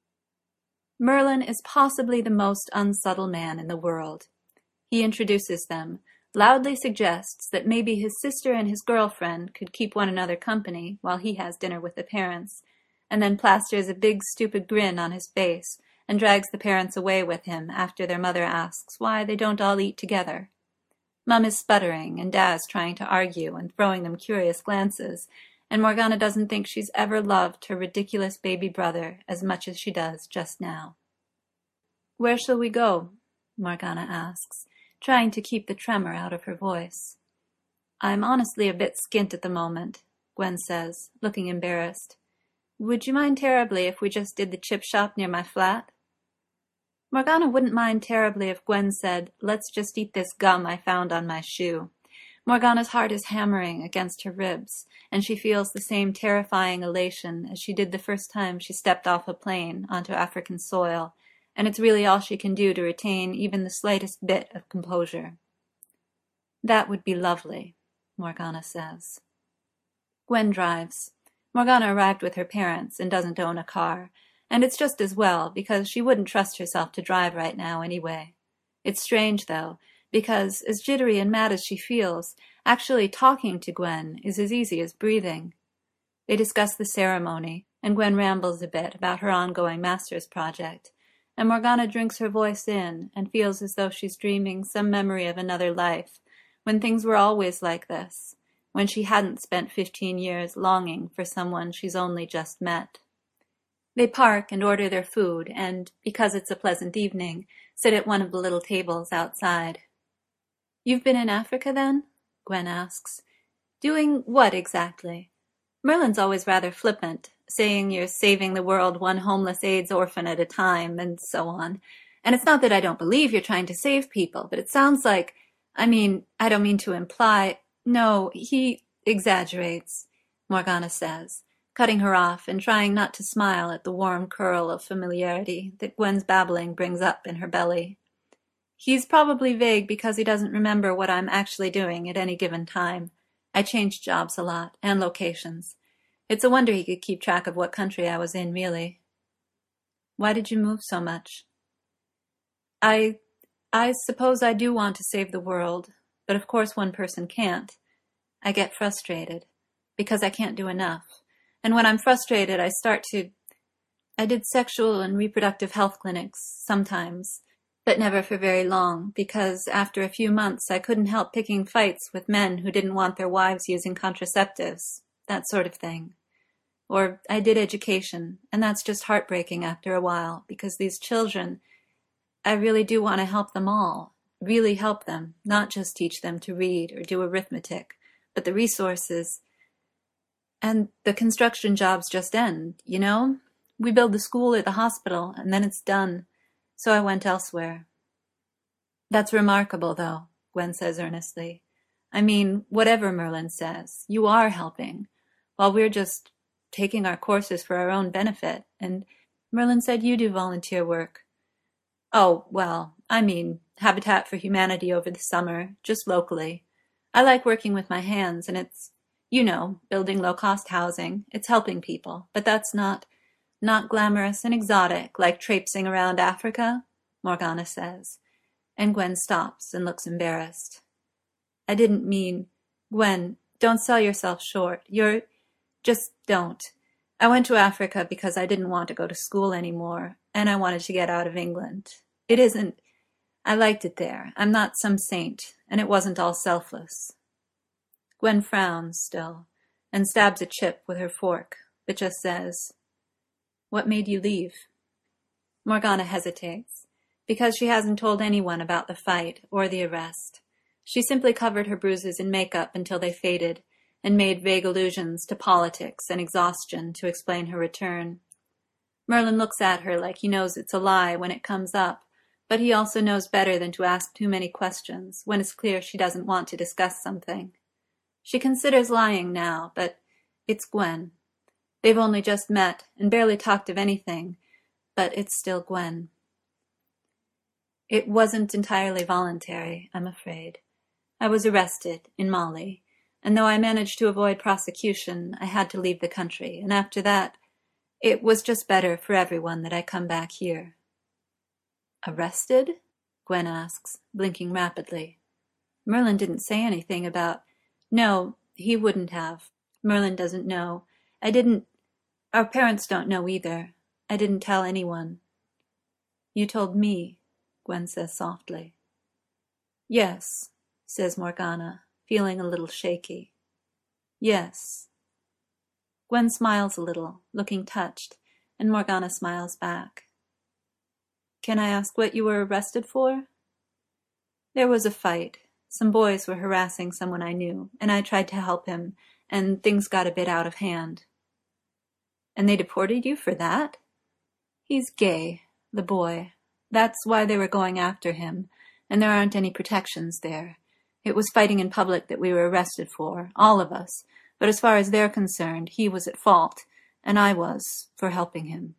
Merlin is possibly the most unsubtle man in the world. He introduces them, loudly suggests that maybe his sister and his girlfriend could keep one another company while he has dinner with the parents, and then plasters a big stupid grin on his face and drags the parents away with him after their mother asks why they don't all eat together. Mum is sputtering, and Daz trying to argue and throwing them curious glances, and Morgana doesn't think she's ever loved her ridiculous baby brother as much as she does just now. "Where shall we go?" Morgana asks, trying to keep the tremor out of her voice. "I'm honestly a bit skint at the moment," Gwen says, looking embarrassed. "Would you mind terribly if we just did the chip shop near my flat?" Morgana wouldn't mind terribly if Gwen said, "Let's just eat this gum I found on my shoe." Morgana's heart is hammering against her ribs, and she feels the same terrifying elation as she did the first time she stepped off a plane onto African soil, and it's really all she can do to retain even the slightest bit of composure. "That would be lovely," Morgana says. Gwen drives. Morgana arrived with her parents and doesn't own a car, and it's just as well, because she wouldn't trust herself to drive right now anyway. It's strange, though, because, as jittery and mad as she feels, actually talking to Gwen is as easy as breathing. They discuss the ceremony, and Gwen rambles a bit about her ongoing master's project, and Morgana drinks her voice in and feels as though she's dreaming some memory of another life, when things were always like this, when she hadn't spent fifteen years longing for someone she's only just met. They park and order their food, and, because it's a pleasant evening, sit at one of the little tables outside. "You've been in Africa, then?" Gwen asks. "Doing what, exactly? Merlin's always rather flippant, saying you're saving the world one homeless AIDS orphan at a time, and so on. And it's not that I don't believe you're trying to save people, but it sounds like... I mean, I don't mean to imply... No, he exaggerates," Morgana says, cutting her off and trying not to smile at the warm curl of familiarity that Gwen's babbling brings up in her belly. "He's probably vague because he doesn't remember what I'm actually doing at any given time. I changed jobs a lot, and locations. It's a wonder he could keep track of what country I was in, really." "Why did you move so much?" I... I suppose I do want to save the world, but of course one person can't. I get frustrated, because I can't do enough. And when I'm frustrated, I start to... I did sexual and reproductive health clinics, sometimes, but never for very long, because after a few months I couldn't help picking fights with men who didn't want their wives using contraceptives, that sort of thing. Or I did education, and that's just heartbreaking after a while, because these children, I really do want to help them all, really help them, not just teach them to read or do arithmetic, but the resources. And the construction jobs just end, you know? We build the school or the hospital, and then it's done. So I went elsewhere. That's remarkable, though, Gwen says earnestly. I mean, whatever Merlin says, you are helping, while we're just taking our courses for our own benefit. And Merlin said you do volunteer work. Oh, well, I mean, Habitat for Humanity over the summer, just locally. I like working with my hands, and it's, you know, building low-cost housing. It's helping people, but that's not, not glamorous and exotic like traipsing around Africa, Morgana says. And Gwen stops and looks embarrassed. I didn't mean, Gwen, don't sell yourself short. You're, just don't. I went to Africa because I didn't want to go to school anymore, and I wanted to get out of England. It isn't, I liked it there. I'm not some saint, and it wasn't all selfless. Gwen frowns still, and stabs a chip with her fork, but just says, What made you leave? Morgana hesitates, because she hasn't told anyone about the fight or the arrest. She simply covered her bruises in makeup until they faded, and made vague allusions to politics and exhaustion to explain her return. Merlin looks at her like he knows it's a lie when it comes up, but he also knows better than to ask too many questions when it's clear she doesn't want to discuss something. She considers lying now, but it's Gwen. They've only just met and barely talked of anything, but it's still Gwen. It wasn't entirely voluntary, I'm afraid. I was arrested in Mali, and though I managed to avoid prosecution, I had to leave the country, and after that, it was just better for everyone that I come back here. Arrested? Gwen asks, blinking rapidly. Merlin didn't say anything about... No, he wouldn't have. Merlin doesn't know. I didn't... Our parents don't know either. I didn't tell anyone. You told me, Gwen says softly. Yes, says Morgana, feeling a little shaky. Yes. Gwen smiles a little, looking touched, and Morgana smiles back. Can I ask what you were arrested for? There was a fight. Some boys were harassing someone I knew, and I tried to help him, and things got a bit out of hand. And they deported you for that? He's gay, the boy. That's why they were going after him, and there aren't any protections there. It was fighting in public that we were arrested for, all of us, but as far as they're concerned, he was at fault, and I was, for helping him.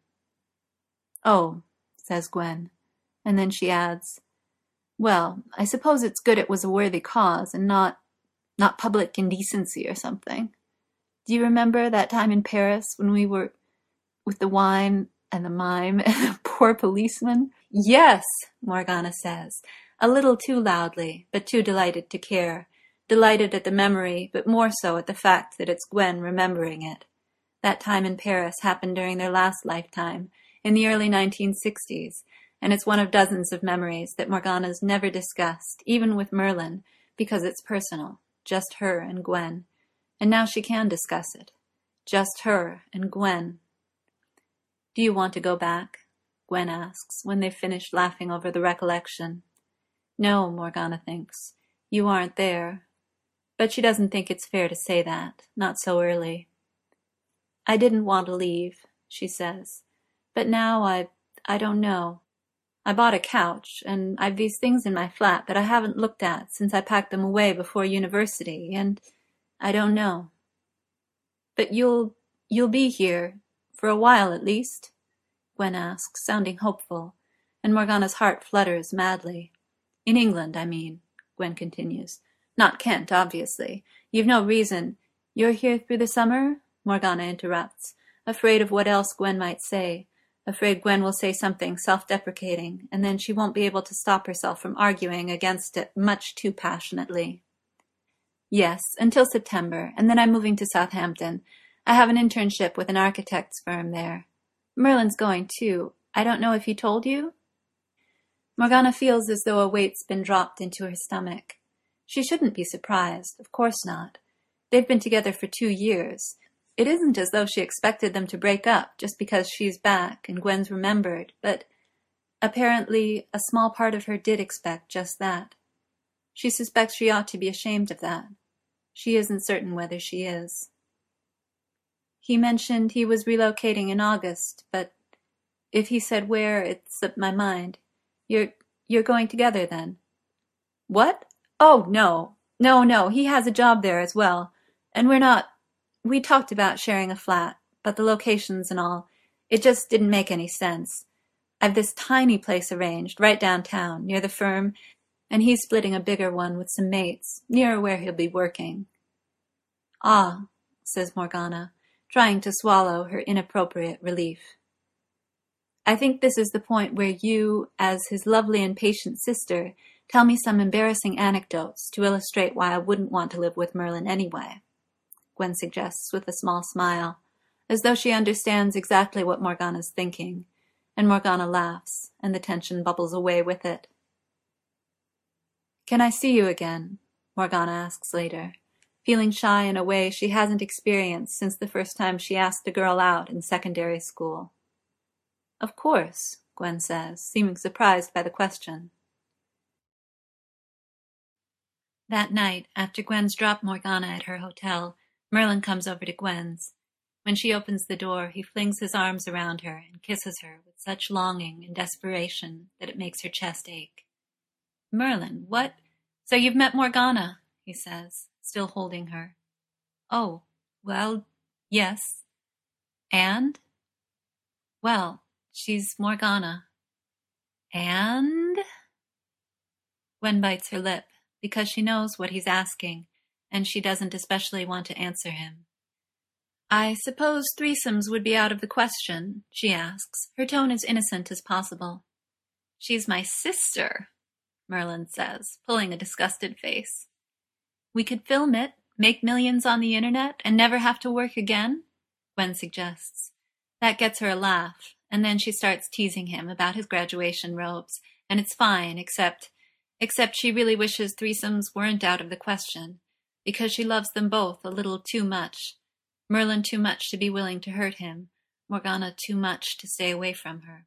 Oh, says Gwen, and then she adds, Well, I suppose it's good it was a worthy cause, and not, not public indecency or something. Do you remember that time in Paris when we were with the wine and the mime and the poor policeman? Yes, Morgana says, a little too loudly, but too delighted to care. Delighted at the memory, but more so at the fact that it's Gwen remembering it. That time in Paris happened during their last lifetime, in the early nineteen sixties, and it's one of dozens of memories that Morgana's never discussed, even with Merlin, because it's personal, just her and Gwen. And now she can discuss it. Just her and Gwen. Do you want to go back? Gwen asks, when they've finished laughing over the recollection. No, Morgana thinks. You aren't there. But she doesn't think it's fair to say that, not so early. I didn't want to leave, she says. But now I, I don't know. I bought a couch, and I've these things in my flat that I haven't looked at since I packed them away before university, and I don't know. But you'll, you'll be here, for a while at least? Gwen asks, sounding hopeful, and Morgana's heart flutters madly. In England, I mean, Gwen continues. Not Kent, obviously. You've no reason. You're here through the summer? Morgana interrupts, afraid of what else Gwen might say, afraid Gwen will say something self-deprecating, and then she won't be able to stop herself from arguing against it much too passionately. Yes, until September, and then I'm moving to Southampton. I have an internship with an architect's firm there. Merlin's going, too. I don't know if he told you? Morgana feels as though a weight's been dropped into her stomach. She shouldn't be surprised, of course not. They've been together for two years. It isn't as though she expected them to break up just because she's back and Gwen's remembered, but Apparently, a small part of her did expect just that. She suspects she ought to be ashamed of that. She isn't certain whether she is. He mentioned he was relocating in August, but if he said where, it slipped my mind. You're, you're going together then? What? Oh, no. No, no, he has a job there as well. And we're not, we talked about sharing a flat, but the locations and all, it just didn't make any sense. I've this tiny place arranged, right downtown, near the firm, and he's splitting a bigger one with some mates, nearer where he'll be working. Ah, says Morgana, trying to swallow her inappropriate relief. I think this is the point where you, as his lovely and patient sister, tell me some embarrassing anecdotes to illustrate why I wouldn't want to live with Merlin anyway, Gwen suggests with a small smile, as though she understands exactly what Morgana's thinking, and Morgana laughs, and the tension bubbles away with it. Can I see you again? Morgana asks later, feeling shy in a way she hasn't experienced since the first time she asked a girl out in secondary school. Of course, Gwen says, seeming surprised by the question. That night, after Gwen's dropped Morgana at her hotel, Merlin comes over to Gwen's. When she opens the door, he flings his arms around her and kisses her with such longing and desperation that it makes her chest ache. Merlin, what? So you've met Morgana, he says, still holding her. Oh, well, yes. And? Well, she's Morgana. And? Gwen bites her lip, because she knows what he's asking, and she doesn't especially want to answer him. I suppose threesomes would be out of the question, she asks, her tone as innocent as possible. She's my sister, Merlin says, pulling a disgusted face. We could film it, make millions on the internet, and never have to work again, Gwen suggests. That gets her a laugh, and then she starts teasing him about his graduation robes, and it's fine, except, except she really wishes threesomes weren't out of the question, because she loves them both a little too much. Merlin too much to be willing to hurt him, Morgana too much to stay away from her.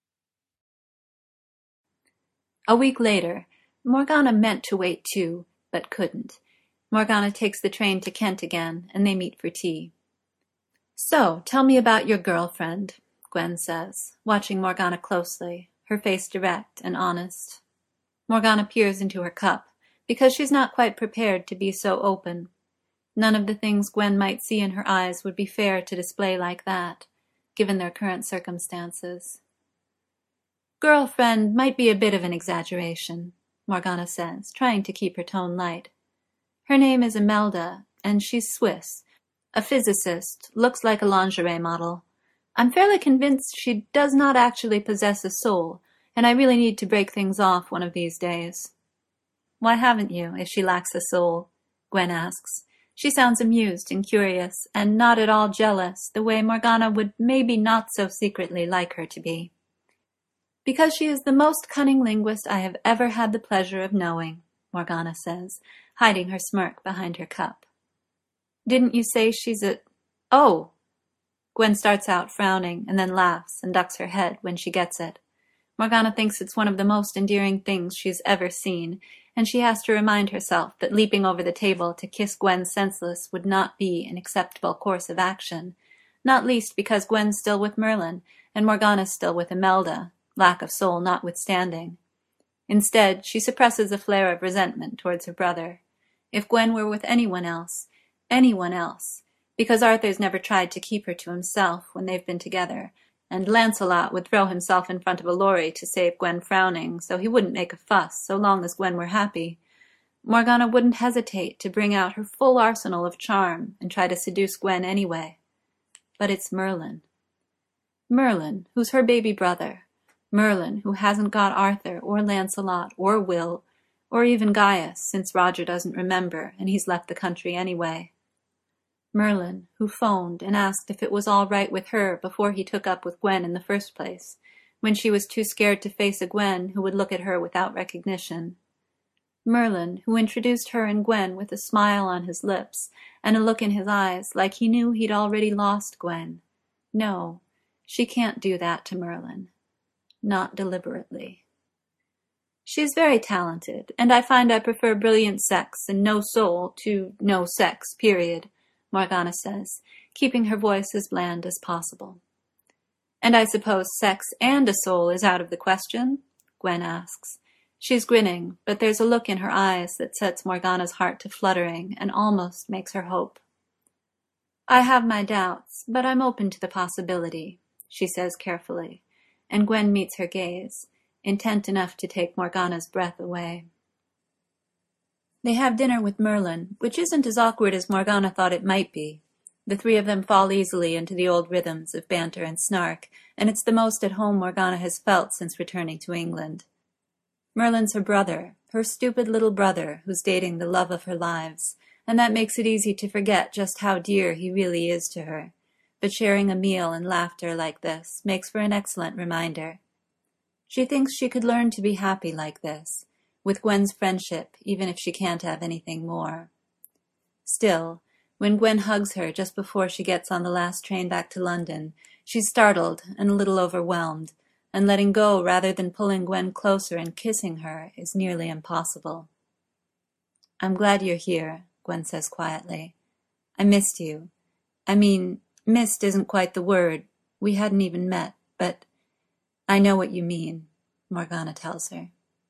A week later, Morgana meant to wait too, but couldn't. Morgana takes the train to Kent again, and they meet for tea. So, tell me about your girlfriend, Gwen says, watching Morgana closely, her face direct and honest. Morgana peers into her cup, because she's not quite prepared to be so open. None of the things Gwen might see in her eyes would be fair to display like that, given their current circumstances. Girlfriend might be a bit of an exaggeration, Morgana says, trying to keep her tone light. Her name is Imelda, and she's Swiss. A physicist, looks like a lingerie model. I'm fairly convinced she does not actually possess a soul, and I really need to break things off one of these days. Why haven't you, if she lacks a soul? Gwen asks. She sounds amused and curious, and not at all jealous, the way Morgana would maybe not so secretly like her to be. Because she is the most cunning linguist I have ever had the pleasure of knowing, Morgana says, hiding her smirk behind her cup. Didn't you say she's a... Oh! Gwen starts out frowning, and then laughs and ducks her head when she gets it. Morgana thinks it's one of the most endearing things she's ever seen, and she has to remind herself that leaping over the table to kiss Gwen senseless would not be an acceptable course of action, not least because Gwen's still with Merlin, and Morgana's still with Imelda, lack of soul notwithstanding. Instead, she suppresses a flare of resentment towards her brother. If Gwen were with anyone else, anyone else, because Arthur's never tried to keep her to himself when they've been together, and Lancelot would throw himself in front of a lorry to save Gwen frowning, so he wouldn't make a fuss so long as Gwen were happy. Morgana wouldn't hesitate to bring out her full arsenal of charm and try to seduce Gwen anyway. But it's Merlin. Merlin, who's her baby brother. Merlin, who hasn't got Arthur or Lancelot or Will, or even Gaius, since Roger doesn't remember and he's left the country anyway. Merlin, who phoned and asked if it was all right with her before he took up with Gwen in the first place, when she was too scared to face a Gwen who would look at her without recognition. Merlin, who introduced her and Gwen with a smile on his lips and a look in his eyes like he knew he'd already lost Gwen. No, she can't do that to Merlin. not deliberately. She is very talented, and I find I prefer brilliant sex and no soul to no sex, period, Morgana says, keeping her voice as bland as possible. And I suppose sex and a soul is out of the question? Gwen asks. She's grinning, but there's a look in her eyes that sets Morgana's heart to fluttering and almost makes her hope. I have my doubts, but I'm open to the possibility, she says carefully, and Gwen meets her gaze, intent enough to take Morgana's breath away. They have dinner with Merlin, which isn't as awkward as Morgana thought it might be. The three of them fall easily into the old rhythms of banter and snark, and it's the most at home Morgana has felt since returning to England. Merlin's her brother, her stupid little brother, who's dating the love of her lives, and that makes it easy to forget just how dear he really is to her. But sharing a meal and laughter like this makes for an excellent reminder. She thinks she could learn to be happy like this, with Gwen's friendship, even if she can't have anything more. Still, when Gwen hugs her just before she gets on the last train back to London, she's startled and a little overwhelmed, and letting go rather than pulling Gwen closer and kissing her is nearly impossible. I'm glad you're here, Gwen says quietly. I missed you. I mean, missed isn't quite the word. We hadn't even met, but I know what you mean, Morgana tells her.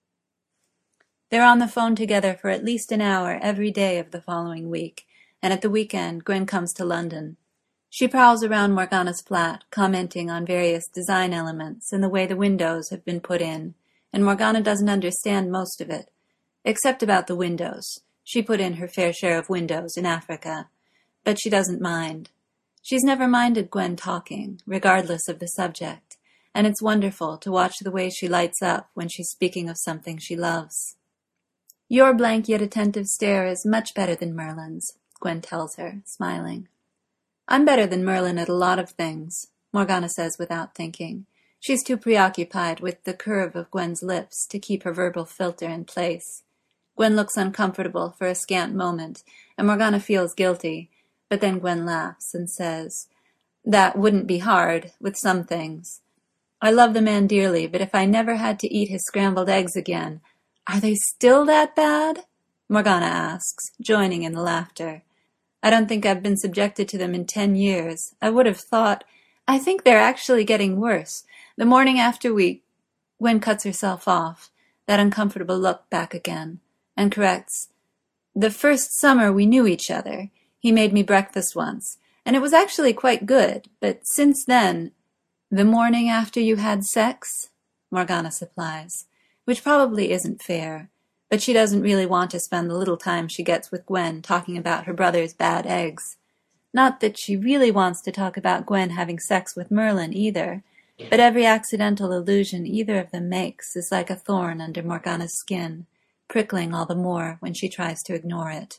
They're on the phone together for at least an hour every day of the following week, and at the weekend Gwen comes to London. She prowls around Morgana's flat, commenting on various design elements and the way the windows have been put in, and Morgana doesn't understand most of it, except about the windows. She put in her fair share of windows in Africa, but she doesn't mind. She's never minded Gwen talking, regardless of the subject, and it's wonderful to watch the way she lights up when she's speaking of something she loves. Your blank yet attentive stare is much better than Merlin's, Gwen tells her, smiling. I'm better than Merlin at a lot of things, Morgana says without thinking. She's too preoccupied with the curve of Gwen's lips to keep her verbal filter in place. Gwen looks uncomfortable for a scant moment, and Morgana feels guilty, but then Gwen laughs and says, That wouldn't be hard, with some things. I love the man dearly, but if I never had to eat his scrambled eggs again, are they still that bad? Morgana asks, joining in the laughter. I don't think I've been subjected to them in ten years. I would have thought, I think they're actually getting worse. The morning after we... Gwen cuts herself off, that uncomfortable look back again, and corrects, The first summer we knew each other, he made me breakfast once, and it was actually quite good, but since then... The morning after you had sex? Morgana supplies, which probably isn't fair, but she doesn't really want to spend the little time she gets with Gwen talking about her brother's bad eggs. Not that she really wants to talk about Gwen having sex with Merlin either, but every accidental allusion either of them makes is like a thorn under Morgana's skin, prickling all the more when she tries to ignore it.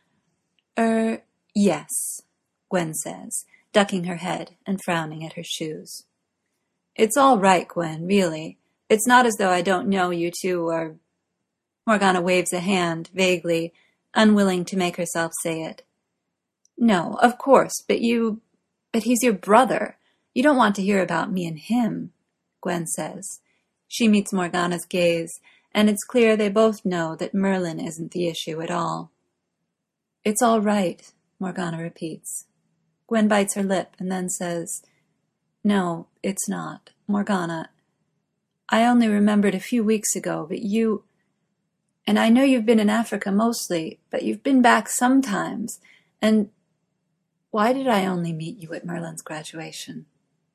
Er, yes, Gwen says, ducking her head and frowning at her shoes. It's all right, Gwen, really. It's not as though I don't know you two are... Morgana waves a hand, vaguely, unwilling to make herself say it. No, of course, but you... But he's your brother. You don't want to hear about me and him, Gwen says. She meets Morgana's gaze, and it's clear they both know that Merlin isn't the issue at all. It's all right, Morgana repeats. Gwen bites her lip and then says, No, it's not. Morgana, I only remembered a few weeks ago, but you... And I know you've been in Africa mostly, but you've been back sometimes, and... Why did I only meet you at Merlin's graduation?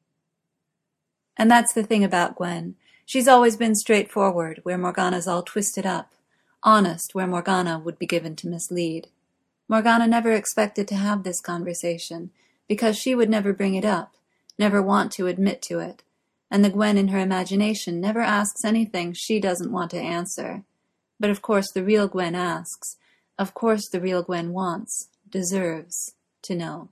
And that's the thing about Gwen. She's always been straightforward, where Morgana's all twisted up, honest, where Morgana would be given to mislead. Morgana never expected to have this conversation, because she would never bring it up, never want to admit to it, and the Gwen in her imagination never asks anything she doesn't want to answer. But of course the real Gwen asks, of course the real Gwen wants, deserves, to know.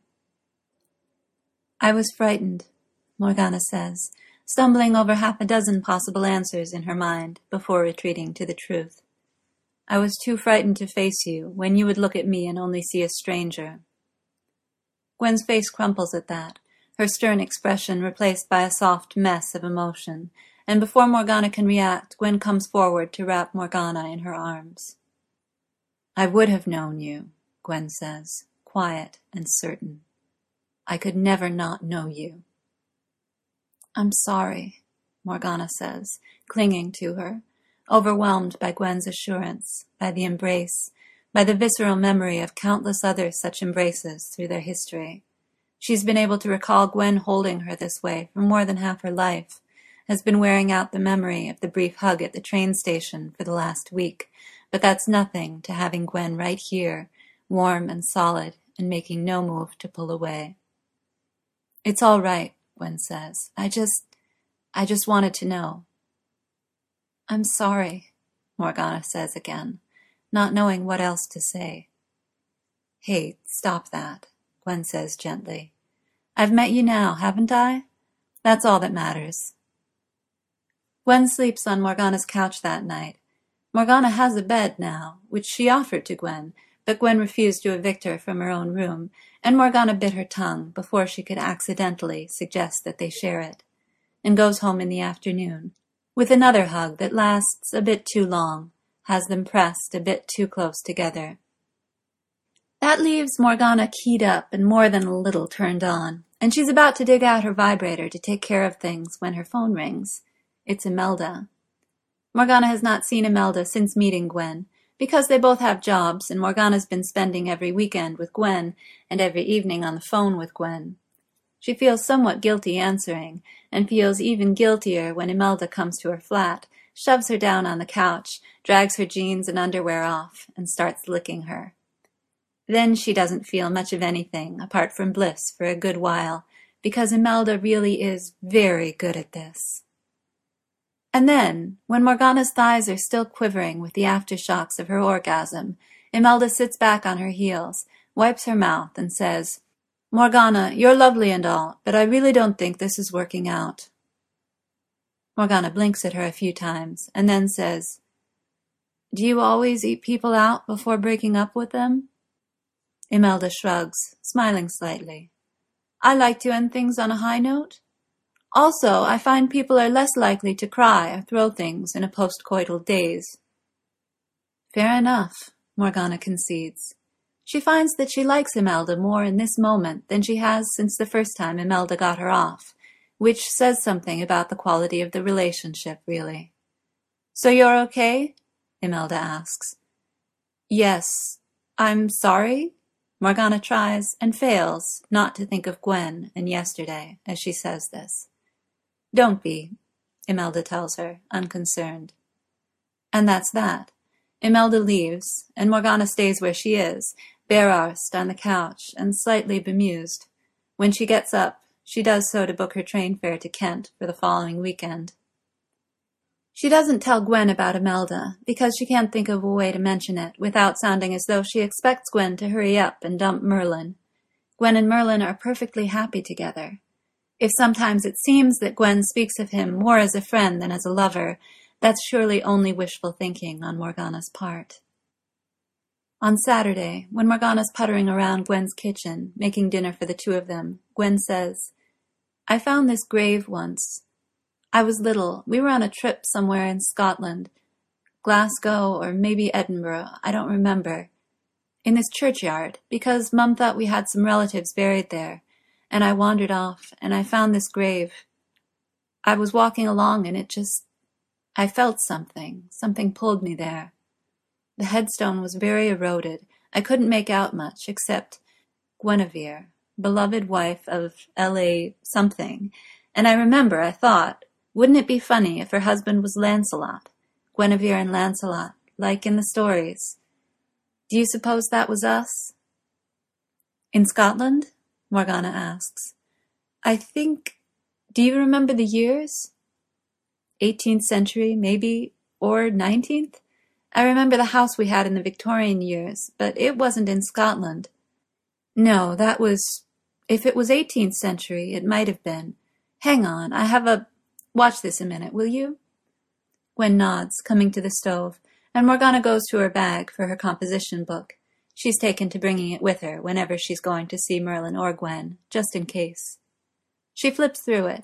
I was frightened, Morgana says, stumbling over half a dozen possible answers in her mind before retreating to the truth. I was too frightened to face you when you would look at me and only see a stranger. Gwen's face crumples at that, her stern expression replaced by a soft mess of emotion, and before Morgana can react, Gwen comes forward to wrap Morgana in her arms. "I would have known you," Gwen says, quiet and certain. "I could never not know you." "I'm sorry," Morgana says, clinging to her, overwhelmed by Gwen's assurance, by the embrace, by the visceral memory of countless other such embraces through their history. She's been able to recall Gwen holding her this way for more than half her life, has been wearing out the memory of the brief hug at the train station for the last week, but that's nothing to having Gwen right here, warm and solid, and making no move to pull away. "It's all right," Gwen says. I just, I just wanted to know." "I'm sorry," Morgana says again, not knowing what else to say. "Hey, stop that," Gwen says gently. "I've met you now, haven't I? That's all that matters." Gwen sleeps on Morgana's couch that night. Morgana has a bed now, which she offered to Gwen, but Gwen refused to evict her from her own room, and Morgana bit her tongue before she could accidentally suggest that they share it, and goes home in the afternoon, with another hug that lasts a bit too long, has them pressed a bit too close together. That leaves Morgana keyed up and more than a little turned on, and she's about to dig out her vibrator to take care of things when her phone rings. It's Imelda. Morgana has not seen Imelda since meeting Gwen, because they both have jobs and Morgana's been spending every weekend with Gwen and every evening on the phone with Gwen. She feels somewhat guilty answering, and feels even guiltier when Imelda comes to her flat, shoves her down on the couch, drags her jeans and underwear off, and starts licking her. Then she doesn't feel much of anything apart from bliss for a good while, because Imelda really is very good at this. And then, when Morgana's thighs are still quivering with the aftershocks of her orgasm, Imelda sits back on her heels, wipes her mouth, and says, "Morgana, you're lovely and all, but I really don't think this is working out." Morgana blinks at her a few times, and then says, "Do you always eat people out before breaking up with them?" Imelda shrugs, smiling slightly. "I like to end things on a high note. Also, I find people are less likely to cry or throw things in a post-coital daze." "Fair enough," Morgana concedes. She finds that she likes Imelda more in this moment than she has since the first time Imelda got her off, which says something about the quality of the relationship, really. "So you're okay?" Imelda asks. "Yes. I'm sorry?" Morgana tries and fails not to think of Gwen and yesterday as she says this. "Don't be," Imelda tells her, unconcerned. And that's that. Imelda leaves, and Morgana stays where she is, bare-arsed on the couch and slightly bemused. When she gets up, she does so to book her train fare to Kent for the following weekend. She doesn't tell Gwen about Imelda, because she can't think of a way to mention it without sounding as though she expects Gwen to hurry up and dump Merlin. Gwen and Merlin are perfectly happy together. If sometimes it seems that Gwen speaks of him more as a friend than as a lover, that's surely only wishful thinking on Morgana's part. On Saturday, when Morgana's puttering around Gwen's kitchen, making dinner for the two of them, Gwen says, "I found this grave once. I was little. We were on a trip somewhere in Scotland, Glasgow or maybe Edinburgh, I don't remember, in this churchyard, because Mum thought we had some relatives buried there, and I wandered off, and I found this grave. I was walking along, and it just... I felt something. Something pulled me there. The headstone was very eroded. I couldn't make out much, except Guinevere, beloved wife of L A something, and I remember I thought, wouldn't it be funny if her husband was Lancelot, Guinevere and Lancelot, like in the stories? Do you suppose that was us?" "In Scotland?" Morgana asks. "I think... Do you remember the years?" eighteenth century, maybe, or nineteenth? I remember the house we had in the Victorian years, but it wasn't in Scotland. No, that was... If it was eighteenth century, it might have been. Hang on, I have a... Watch this a minute, will you?" Gwen nods, coming to the stove, and Morgana goes to her bag for her composition book. She's taken to bringing it with her whenever she's going to see Merlin or Gwen, just in case. She flips through it,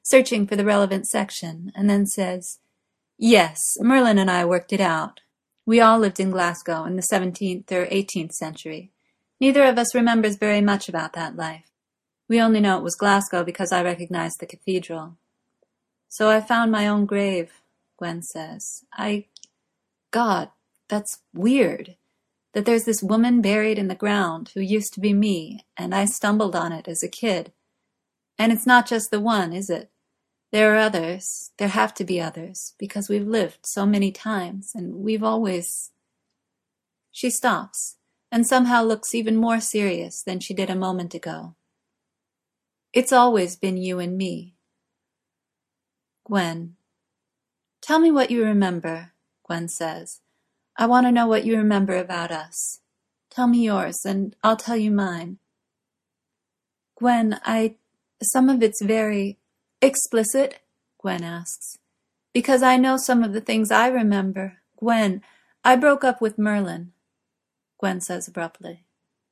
searching for the relevant section, and then says, "Yes, Merlin and I worked it out. We all lived in Glasgow in the seventeenth or eighteenth century. Neither of us remembers very much about that life. We only know it was Glasgow because I recognized the cathedral. So I found my own grave," Gwen says. I... God, that's weird. That there's this woman buried in the ground who used to be me, and I stumbled on it as a kid. And it's not just the one, is it? There are others. There have to be others, because we've lived so many times, and we've always... She stops, and somehow looks even more serious than she did a moment ago. "It's always been you and me." "Gwen, tell me what you remember," Gwen says. "I want to know what you remember about us. Tell me yours, and I'll tell you mine." "Gwen, I... some of it's very... explicit?" Gwen asks. "Because I know some of the things I remember. Gwen, I broke up with Merlin," Gwen says abruptly.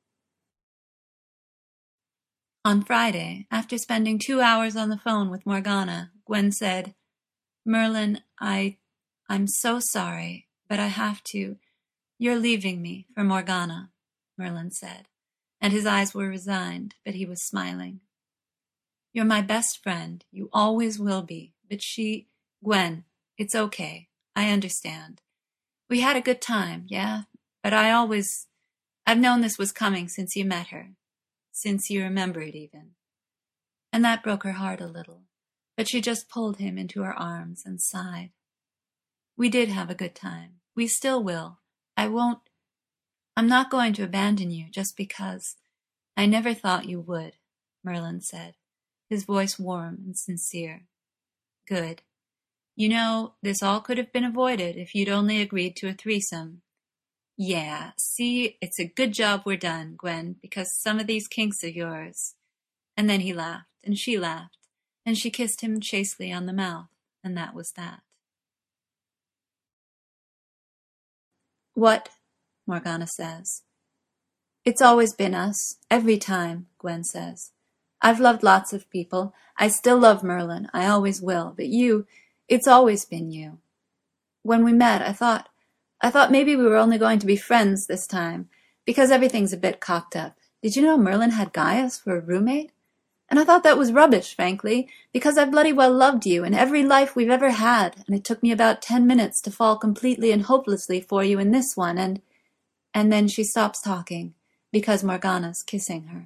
On Friday, after spending two hours on the phone with Morgana, Gwen said, "Merlin, I... I'm so sorry, but I have to... You're leaving me for Morgana," Merlin said, and his eyes were resigned, but he was smiling. "You're my best friend. You always will be. But she... Gwen, it's okay. I understand. We had a good time, yeah? But I always... I've known this was coming since you met her. Since you remember it, even." And that broke her heart a little, but she just pulled him into her arms and sighed. "We did have a good time. We still will. I won't... I'm not going to abandon you just because... I never thought you would," Merlin said, his voice warm and sincere. "Good. You know, this all could have been avoided if you'd only agreed to a threesome. Yeah, see, it's a good job we're done, Gwen, because some of these kinks are yours." And then he laughed, and she laughed, and she kissed him chastely on the mouth, and that was that. "What?" Morgana says. "It's always been us, every time," Gwen says. "I've loved lots of people. I still love Merlin. I always will. But you, it's always been you. When we met, I thought, I thought maybe we were only going to be friends this time, because everything's a bit cocked up. Did you know Merlin had Gaius for a roommate? And I thought that was rubbish, frankly, because I bloody well loved you in every life we've ever had, and it took me about ten minutes to fall completely and hopelessly for you in this one, and... And then she stops talking, because Morgana's kissing her.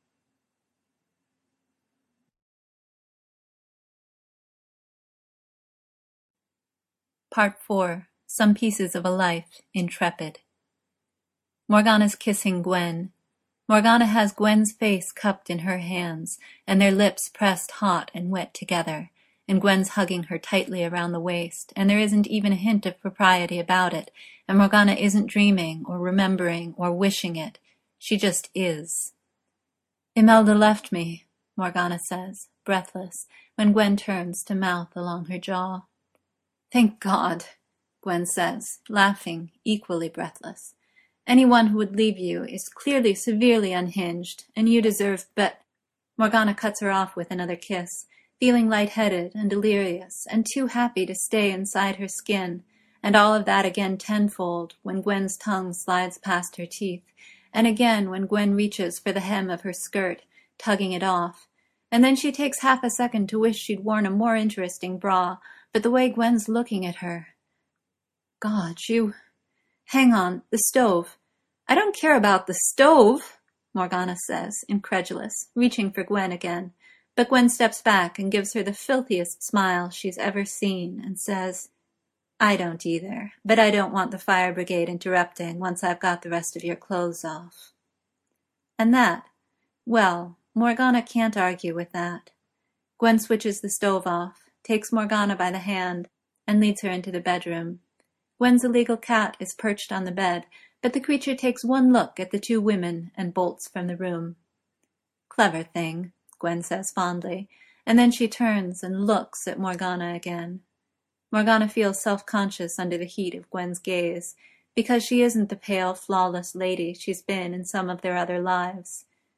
Part four. Some Pieces of a Life, Intrepid. Morgana's kissing Gwen. Morgana has Gwen's face cupped in her hands, and their lips pressed hot and wet together, and Gwen's hugging her tightly around the waist, and there isn't even a hint of propriety about it, and Morgana isn't dreaming or remembering or wishing it. She just is. "Imelda left me," Morgana says, breathless, when Gwen turns to mouth along her jaw. "Thank God," Gwen says, laughing, equally breathless. "Anyone who would leave you is clearly severely unhinged, and you deserve but—" Morgana cuts her off with another kiss, feeling lightheaded and delirious, and too happy to stay inside her skin, and all of that again tenfold when Gwen's tongue slides past her teeth, and again when Gwen reaches for the hem of her skirt, tugging it off, and then she takes half a second to wish she'd worn a more interesting bra, but the way Gwen's looking at her... God, you... Hang on, the stove. "I don't care about the stove," Morgana says, incredulous, reaching for Gwen again, but Gwen steps back and gives her the filthiest smile she's ever seen, and says, "I don't either, but I don't want the fire brigade interrupting once I've got the rest of your clothes off." And that, well, Morgana can't argue with that. Gwen switches the stove off, takes Morgana by the hand, and leads her into the bedroom. Gwen's illegal cat is perched on the bed, but the creature takes one look at the two women and bolts from the room. "Clever thing," Gwen says fondly, and then she turns and looks at Morgana again. Morgana feels self-conscious under the heat of Gwen's gaze, because she isn't the pale, flawless lady she's been in some of their other lives.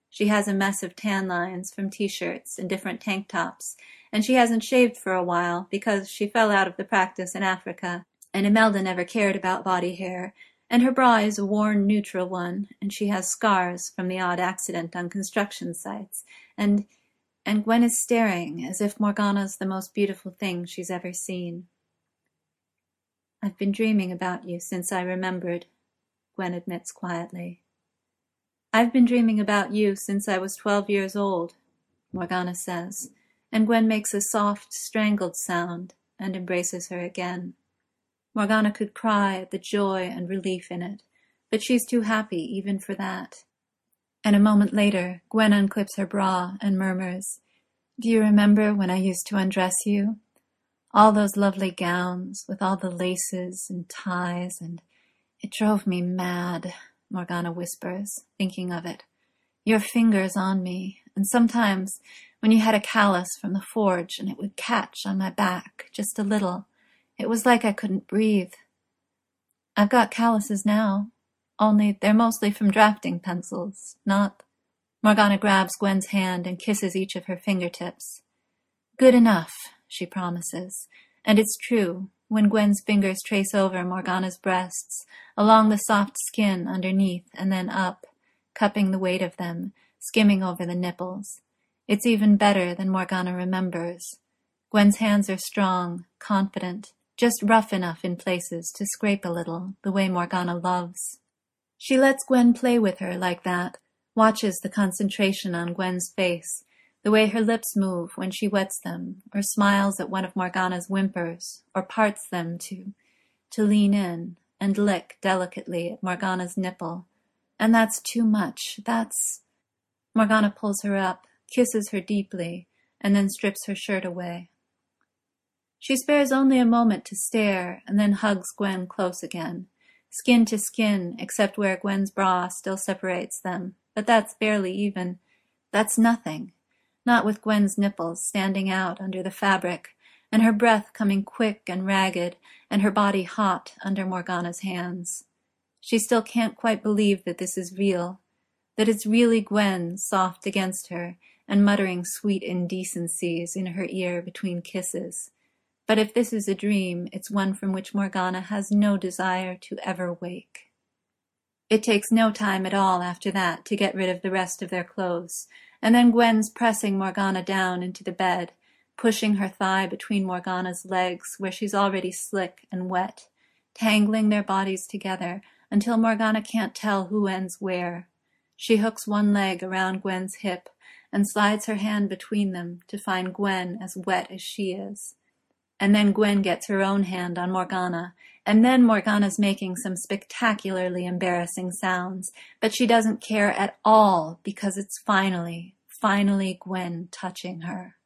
She has a mess of tan lines from t-shirts and different tank tops, and she hasn't shaved for a while because she fell out of the practice in Africa, and Imelda never cared about body hair, and her bra is a worn neutral one, and she has scars from the odd accident on construction sites, and and Gwen is staring as if Morgana's the most beautiful thing she's ever seen. I've been dreaming about you since I remembered, Gwen admits quietly. I've been dreaming about you since I was twelve years old, Morgana says, and Gwen makes a soft, strangled sound and embraces her again. Morgana could cry at the joy and relief in it, but she's too happy even for that. And a moment later, Gwen unclips her bra and murmurs, "Do you remember when I used to undress you? All those lovely gowns with all the laces and ties, and it drove me mad," Morgana whispers, thinking of it. "Your fingers on me, and sometimes when you had a callus from the forge and it would catch on my back just a little, it was like I couldn't breathe. I've got calluses now, only they're mostly from drafting pencils, not..." Morgana grabs Gwen's hand and kisses each of her fingertips. "Good enough," she promises, and it's true. When Gwen's fingers trace over Morgana's breasts, along the soft skin underneath and then up, cupping the weight of them, skimming over the nipples. It's even better than Morgana remembers. Gwen's hands are strong, confident, just rough enough in places to scrape a little, the way Morgana loves. She lets Gwen play with her like that, watches the concentration on Gwen's face, the way her lips move when she wets them, or smiles at one of Morgana's whimpers, or parts them to, to lean in and lick delicately at Morgana's nipple. And that's too much. That's... Morgana pulls her up, kisses her deeply, and then strips her shirt away. She spares only a moment to stare, and then hugs Gwen close again, skin to skin, except where Gwen's bra still separates them, but that's barely even. That's nothing. Not with Gwen's nipples standing out under the fabric, and her breath coming quick and ragged, and her body hot under Morgana's hands. She still can't quite believe that this is real, that it's really Gwen soft against her and muttering sweet indecencies in her ear between kisses. But if this is a dream, it's one from which Morgana has no desire to ever wake. It takes no time at all after that to get rid of the rest of their clothes, and then Gwen's pressing Morgana down into the bed, pushing her thigh between Morgana's legs where she's already slick and wet, tangling their bodies together until Morgana can't tell who ends where. She hooks one leg around Gwen's hip and slides her hand between them to find Gwen as wet as she is. And then Gwen gets her own hand on Morgana, and then Morgana's making some spectacularly embarrassing sounds, but she doesn't care at all because it's finally, finally Gwen touching her.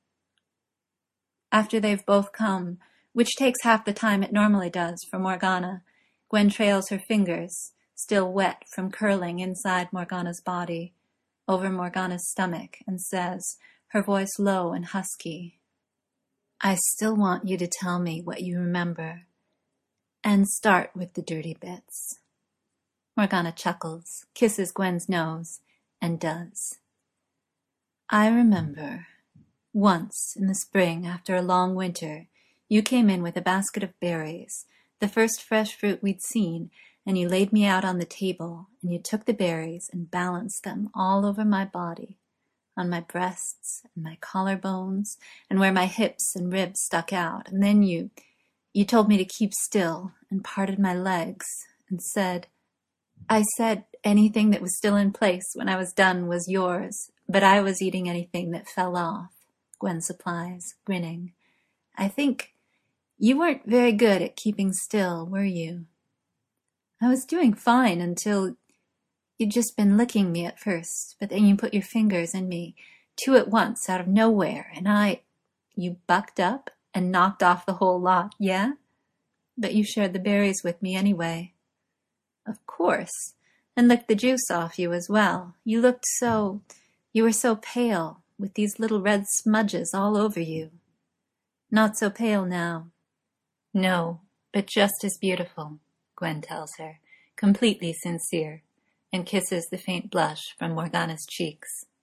After they've both come, which takes half the time it normally does for Morgana, Gwen trails her fingers, still wet from curling inside Morgana's body, over Morgana's stomach and says, her voice low and husky, "I still want you to tell me what you remember, and start with the dirty bits." Morgana chuckles, kisses Gwen's nose, and does. "I remember, once in the spring after a long winter, you came in with a basket of berries, the first fresh fruit we'd seen, and you laid me out on the table, and you took the berries and balanced them all over my body, on my breasts and my collarbones, and where my hips and ribs stuck out, and then you, you told me to keep still, and parted my legs, and said, I said anything that was still in place when I was done was yours, but I was eating anything that fell off," Gwen supplies, grinning. "I think you weren't very good at keeping still, were you? I was doing fine until you'd just been licking me at first, but then you put your fingers in me, two at once, out of nowhere, and I... You bucked up and knocked off the whole lot, yeah? But you shared the berries with me anyway." "Of course, and licked the juice off you as well. You looked so... You were so pale, with these little red smudges all over you." "Not so pale now." "No, but just as beautiful," Gwen tells her, completely sincere, and kisses the faint blush from Morgana's cheeks.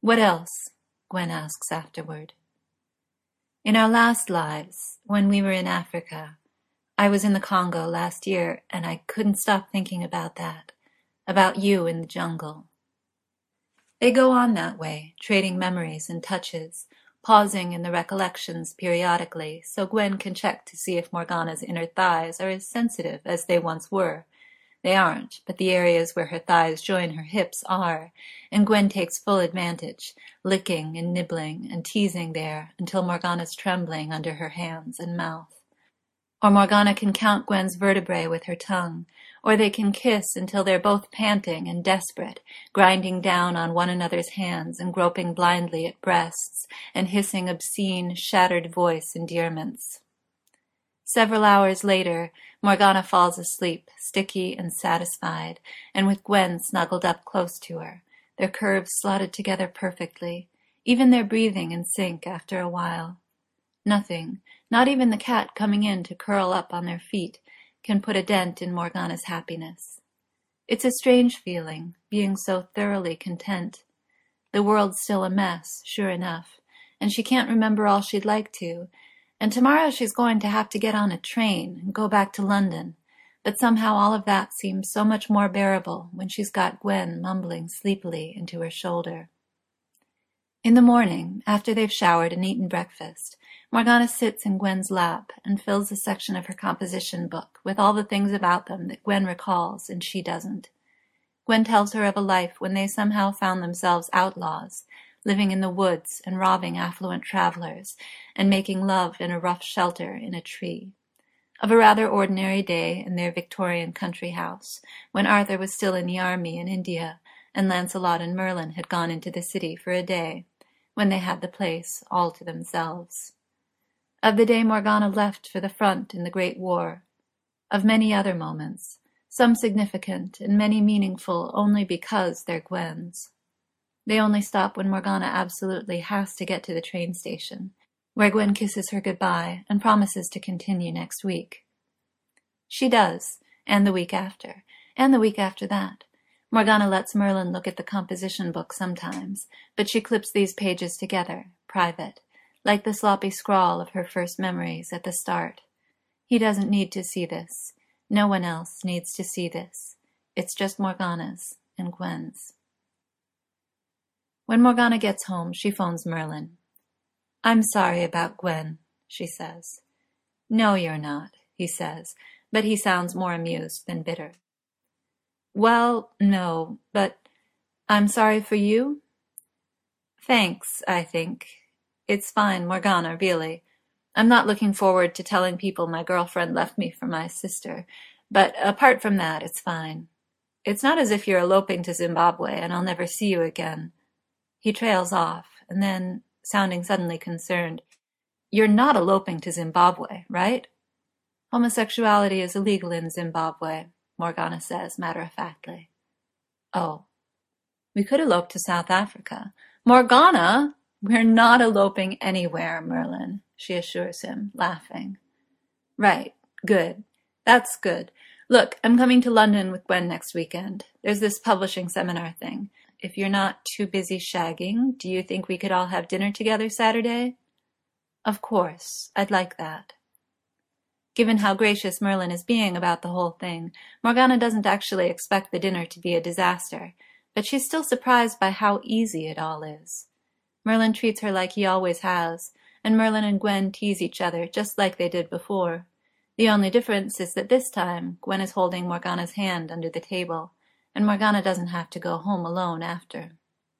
What else? Gwen asks afterward. In our last lives, when we were in Africa, I was in the Congo last year, and I couldn't stop thinking about that, about you in the jungle. They go on that way, trading memories and touches, pausing in the recollections periodically, so Gwen can check to see if Morgana's inner thighs are as sensitive as they once were. They aren't, but the areas where her thighs join her hips are, and Gwen takes full advantage, licking and nibbling and teasing there until Morgana's trembling under her hands and mouth. Or Morgana can count Gwen's vertebrae with her tongue, or they can kiss until they're both panting and desperate, grinding down on one another's hands and groping blindly at breasts and hissing obscene, shattered voice endearments. Several hours later, Morgana falls asleep, sticky and satisfied, and with Gwen snuggled up close to her, their curves slotted together perfectly, even their breathing in sync after a while. Nothing, not even the cat coming in to curl up on their feet, can put a dent in Morgana's happiness. It's a strange feeling, being so thoroughly content. The world's still a mess, sure enough, and she can't remember all she'd like to, and tomorrow she's going to have to get on a train and go back to London, but somehow all of that seems so much more bearable when she's got Gwen mumbling sleepily into her shoulder. In the morning, after they've showered and eaten breakfast, Morgana sits in Gwen's lap and fills a section of her composition book with all the things about them that Gwen recalls and she doesn't. Gwen tells her of a life when they somehow found themselves outlaws, living in the woods and robbing affluent travelers, and making love in a rough shelter in a tree. Of a rather ordinary day in their Victorian country house, when Arthur was still in the army in India, and Lancelot and Merlin had gone into the city for a day, when they had the place all to themselves. Of the day Morgana left for the front in the Great War. Of many other moments, some significant and many meaningful only because they're Gwen's. They only stop when Morgana absolutely has to get to the train station, where Gwen kisses her goodbye and promises to continue next week. She does, and the week after, and the week after that. Morgana lets Merlin look at the composition book sometimes, but she clips these pages together, private, like the sloppy scrawl of her first memories at the start. He doesn't need to see this. No one else needs to see this. It's just Morgana's and Gwen's. When Morgana gets home, she phones Merlin. "I'm sorry about Gwen," she says. "No, you're not," he says, but he sounds more amused than bitter. "Well, no, but I'm sorry for you?" "Thanks, I think. It's fine, Morgana, really. I'm not looking forward to telling people my girlfriend left me for my sister, but apart from that, it's fine. It's not as if you're eloping to Zimbabwe and I'll never see you again." He trails off, and then, sounding suddenly concerned, "You're not eloping to Zimbabwe, right?" "Homosexuality is illegal in Zimbabwe," Morgana says matter-of-factly. "Oh. We could elope to South Africa." "Morgana! We're not eloping anywhere, Merlin," she assures him, laughing. "Right. Good. That's good. Look, I'm coming to London with Gwen next weekend. There's this publishing seminar thing. If you're not too busy shagging, do you think we could all have dinner together Saturday?" "Of course. I'd like that." Given how gracious Merlin is being about the whole thing, Morgana doesn't actually expect the dinner to be a disaster, but she's still surprised by how easy it all is. Merlin treats her like he always has, and Merlin and Gwen tease each other just like they did before. The only difference is that this time Gwen is holding Morgana's hand under the table, and Morgana doesn't have to go home alone after.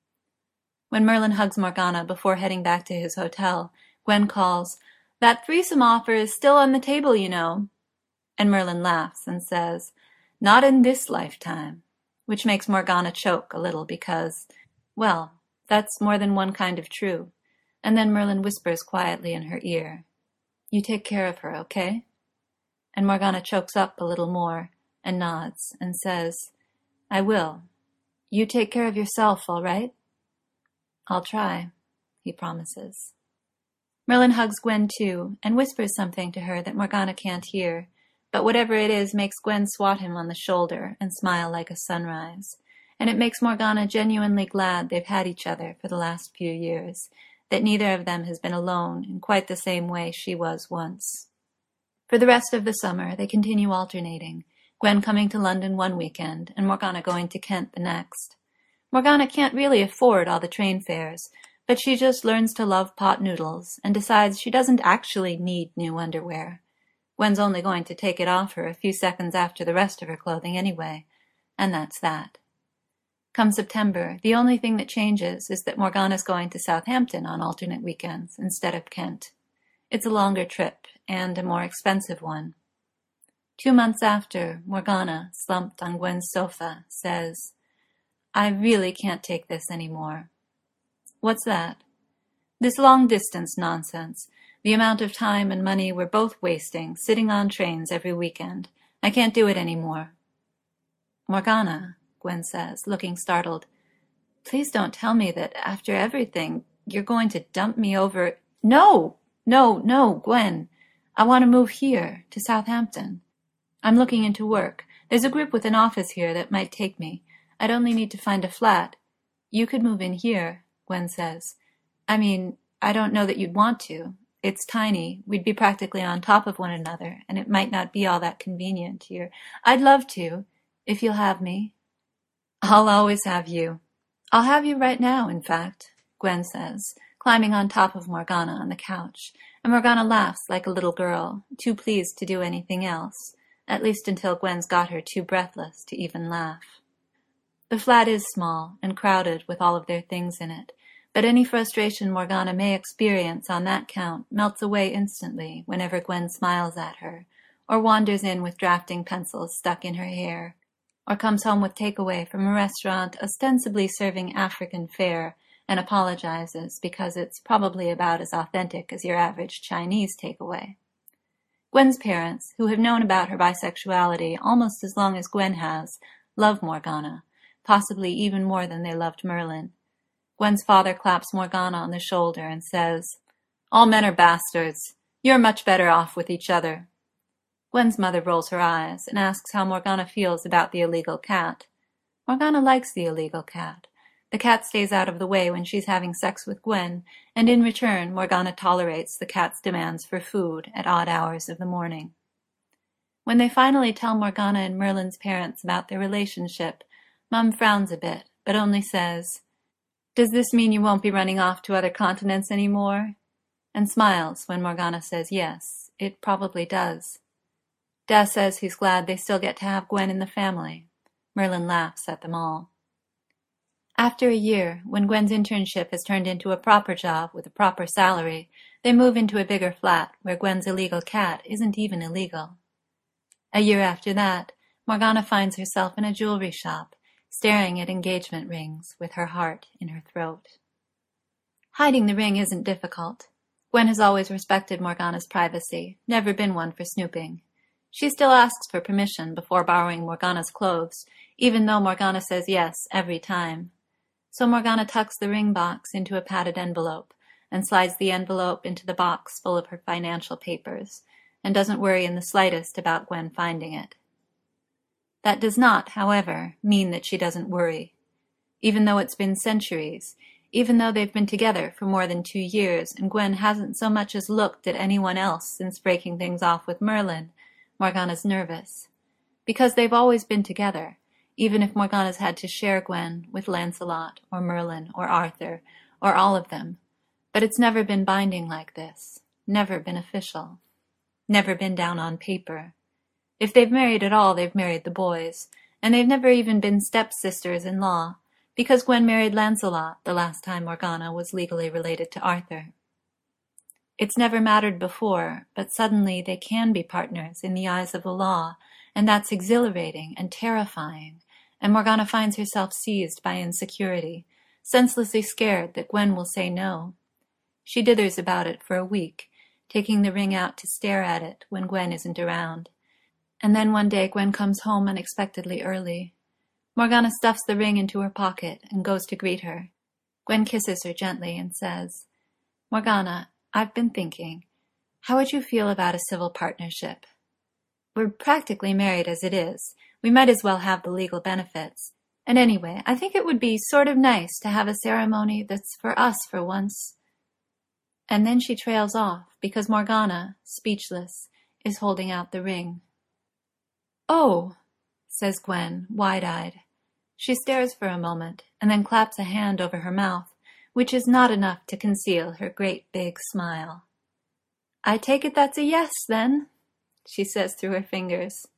When Merlin hugs Morgana before heading back to his hotel, Gwen calls, "That threesome offer is still on the table, you know." And Merlin laughs and says, "Not in this lifetime," which makes Morgana choke a little because, well, that's more than one kind of true. And then Merlin whispers quietly in her ear, "You take care of her, okay?" And Morgana chokes up a little more and nods and says, "I will. You take care of yourself, all right?" "I'll try," he promises. Merlin hugs Gwen too and whispers something to her that Morgana can't hear, but whatever it is makes Gwen swat him on the shoulder and smile like a sunrise, and it makes Morgana genuinely glad they've had each other for the last few years, that neither of them has been alone in quite the same way she was once. For the rest of the summer, they continue alternating, Gwen coming to London one weekend and Morgana going to Kent the next. Morgana can't really afford all the train fares, but she just learns to love pot noodles and decides she doesn't actually need new underwear. Gwen's only going to take it off her a few seconds after the rest of her clothing anyway, and that's that. Come September, the only thing that changes is that Morgana's going to Southampton on alternate weekends instead of Kent. It's a longer trip, and a more expensive one. Two months after, Morgana, slumped on Gwen's sofa, says, "I really can't take this anymore." "What's that?" "This long-distance nonsense. The amount of time and money we're both wasting, sitting on trains every weekend. I can't do it anymore." "Morgana," Gwen says, looking startled, "please don't tell me that after everything, you're going to dump me over—" "No! No, no, Gwen. I want to move here, to Southampton. I'm looking into work. There's a group with an office here that might take me. I'd only need to find a flat. You could move in here," Gwen says. "I mean, I don't know that you'd want to. It's tiny. We'd be practically on top of one another, and it might not be all that convenient here. I'd love to, if you'll have me." "I'll always have you. I'll have you right now, in fact," Gwen says, climbing on top of Morgana on the couch, and Morgana laughs like a little girl, too pleased to do anything else, at least until Gwen's got her too breathless to even laugh. The flat is small and crowded with all of their things in it, but any frustration Morgana may experience on that count melts away instantly whenever Gwen smiles at her, or wanders in with drafting pencils stuck in her hair, or comes home with takeaway from a restaurant ostensibly serving African fare and apologizes because it's probably about as authentic as your average Chinese takeaway. Gwen's parents, who have known about her bisexuality almost as long as Gwen has, love Morgana, possibly even more than they loved Merlin. Gwen's father claps Morgana on the shoulder and says, "All men are bastards. You're much better off with each other." Gwen's mother rolls her eyes and asks how Morgana feels about the illegal cat. Morgana likes the illegal cat. The cat stays out of the way when she's having sex with Gwen, and in return Morgana tolerates the cat's demands for food at odd hours of the morning. When they finally tell Morgana and Merlin's parents about their relationship, Mum frowns a bit, but only says, "Does this mean you won't be running off to other continents anymore?" and smiles when Morgana says yes, it probably does. Dad says he's glad they still get to have Gwen in the family. Merlin laughs at them all. After a year, when Gwen's internship has turned into a proper job with a proper salary, they move into a bigger flat where Gwen's illegal cat isn't even illegal. A year after that, Morgana finds herself in a jewelry shop, staring at engagement rings with her heart in her throat. Hiding the ring isn't difficult. Gwen has always respected Morgana's privacy, never been one for snooping. She still asks for permission before borrowing Morgana's clothes, even though Morgana says yes every time. So Morgana tucks the ring box into a padded envelope and slides the envelope into the box full of her financial papers, and doesn't worry in the slightest about Gwen finding it. That does not, however, mean that she doesn't worry. Even though it's been centuries, even though they've been together for more than two years and Gwen hasn't so much as looked at anyone else since breaking things off with Merlin, Morgana's nervous. Because they've always been together, even if Morgana's had to share Gwen with Lancelot or Merlin or Arthur or all of them. But it's never been binding like this, never been official, never been down on paper. If they've married at all, they've married the boys, and they've never even been stepsisters-in-law, because Gwen married Lancelot the last time Morgana was legally related to Arthur. It's never mattered before, but suddenly they can be partners in the eyes of the law, and that's exhilarating and terrifying, and Morgana finds herself seized by insecurity, senselessly scared that Gwen will say no. She dithers about it for a week, taking the ring out to stare at it when Gwen isn't around. And then one day Gwen comes home unexpectedly early. Morgana stuffs the ring into her pocket and goes to greet her. Gwen kisses her gently and says, "Morgana, I've been thinking. How would you feel about a civil partnership? We're practically married as it is. We might as well have the legal benefits. And anyway, I think it would be sort of nice to have a ceremony that's for us for once. And then she trails off, because Morgana, speechless, is holding out the ring. "Oh," says Gwen, wide-eyed. She stares for a moment, and then claps a hand over her mouth, which is not enough to conceal her great big smile. "I take it that's a yes, then," she says through her fingers.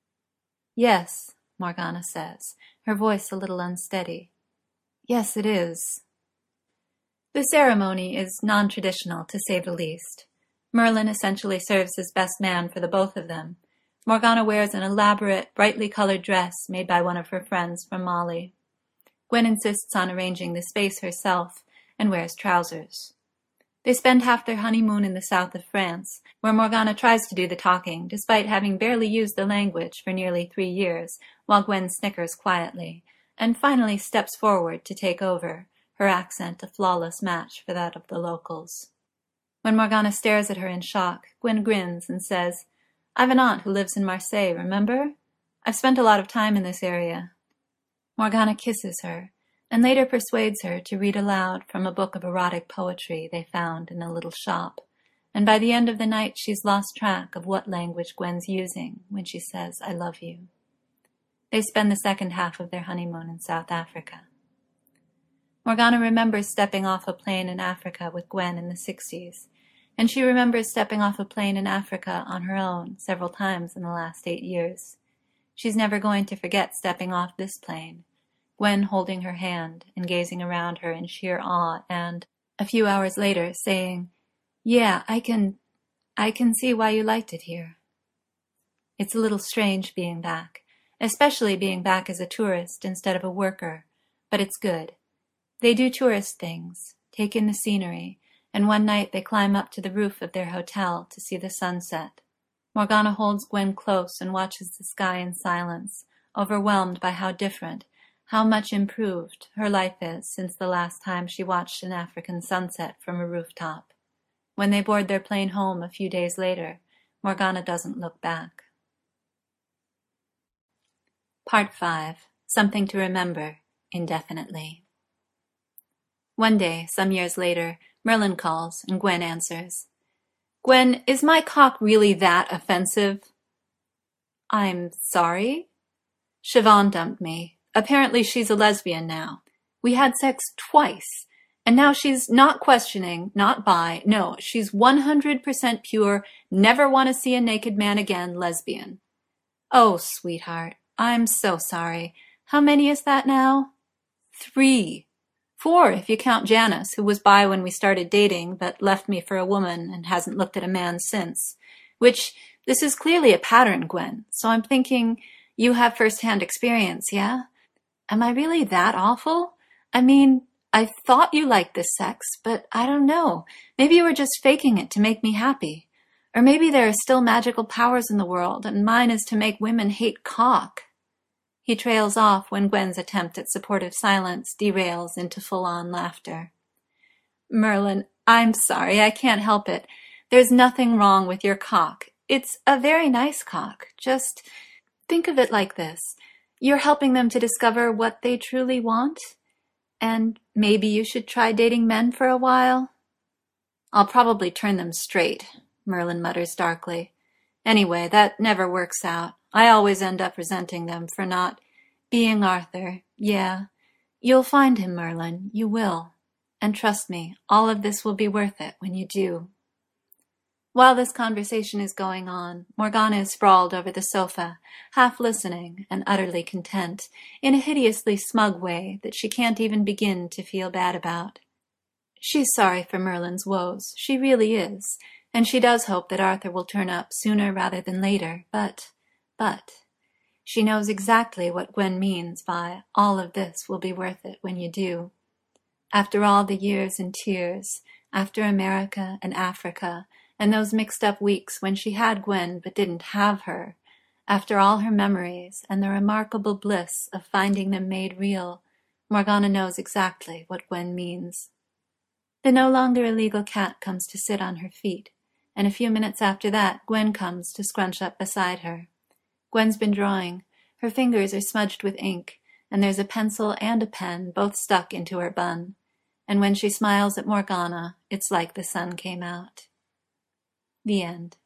"Yes," Morgana says, her voice a little unsteady. "Yes, it is." The ceremony is non-traditional, to say the least. Merlin essentially serves as best man for the both of them. Morgana wears an elaborate, brightly colored dress made by one of her friends from Mali. Gwen insists on arranging the space herself and wears trousers. They spend half their honeymoon in the south of France, where Morgana tries to do the talking, despite having barely used the language for nearly three years, while Gwen snickers quietly, and finally steps forward to take over, her accent a flawless match for that of the locals. When Morgana stares at her in shock, Gwen grins and says, "I've an aunt who lives in Marseille, remember? I've spent a lot of time in this area." Morgana kisses her, and later persuades her to read aloud from a book of erotic poetry they found in a little shop, and by the end of the night she's lost track of what language Gwen's using when she says, "I love you." They spend the second half of their honeymoon in South Africa. Morgana remembers stepping off a plane in Africa with Gwen in the sixties, and she remembers stepping off a plane in Africa on her own several times in the last eight years. She's never going to forget stepping off this plane, Gwen holding her hand and gazing around her in sheer awe and, a few hours later, saying, "Yeah, I can, I can see why you liked it here." It's a little strange being back, especially being back as a tourist instead of a worker, but it's good. They do tourist things, take in the scenery, and one night they climb up to the roof of their hotel to see the sunset. Morgana holds Gwen close and watches the sky in silence, overwhelmed by how different, how much improved her life is since the last time she watched an African sunset from a rooftop. When they board their plane home a few days later, Morgana doesn't look back. Part five. Something to Remember, Indefinitely. One day, some years later, Merlin calls, and Gwen answers. "Gwen, is my cock really that offensive?" "I'm sorry?" "Siobhan dumped me. Apparently she's a lesbian now. We had sex twice, and now she's not questioning, not bi, no, she's one hundred percent pure, never want to see a naked man again, lesbian." "Oh, sweetheart, I'm so sorry. How many is that now?" "Three. Four, if you count Janice, who was bi when we started dating, but left me for a woman and hasn't looked at a man since. Which, this is clearly a pattern, Gwen, so I'm thinking you have first-hand experience, yeah? Am I really that awful? I mean, I thought you liked this sex, but I don't know. Maybe you were just faking it to make me happy. Or maybe there are still magical powers in the world, and mine is to make women hate cock." He trails off when Gwen's attempt at supportive silence derails into full-on laughter. "Merlin, I'm sorry, I can't help it. There's nothing wrong with your cock. It's a very nice cock. Just think of it like this. You're helping them to discover what they truly want, and maybe you should try dating men for a while." "I'll probably turn them straight," Merlin mutters darkly. "Anyway, that never works out. I always end up resenting them for not being Arthur. Yeah, you'll find him, Merlin. You will. And trust me, all of this will be worth it when you do." While this conversation is going on, Morgana is sprawled over the sofa, half listening and utterly content, in a hideously smug way that she can't even begin to feel bad about. She's sorry for Merlin's woes, she really is, and she does hope that Arthur will turn up sooner rather than later, but, but, she knows exactly what Gwen means by all of this will be worth it when you do. After all the years and tears, after America and Africa, and those mixed-up weeks when she had Gwen but didn't have her, after all her memories and the remarkable bliss of finding them made real, Morgana knows exactly what Gwen means. The no longer illegal cat comes to sit on her feet, and a few minutes after that Gwen comes to scrunch up beside her. Gwen's been drawing. Her fingers are smudged with ink, and there's a pencil and a pen both stuck into her bun, and when she smiles at Morgana, it's like the sun came out. The end.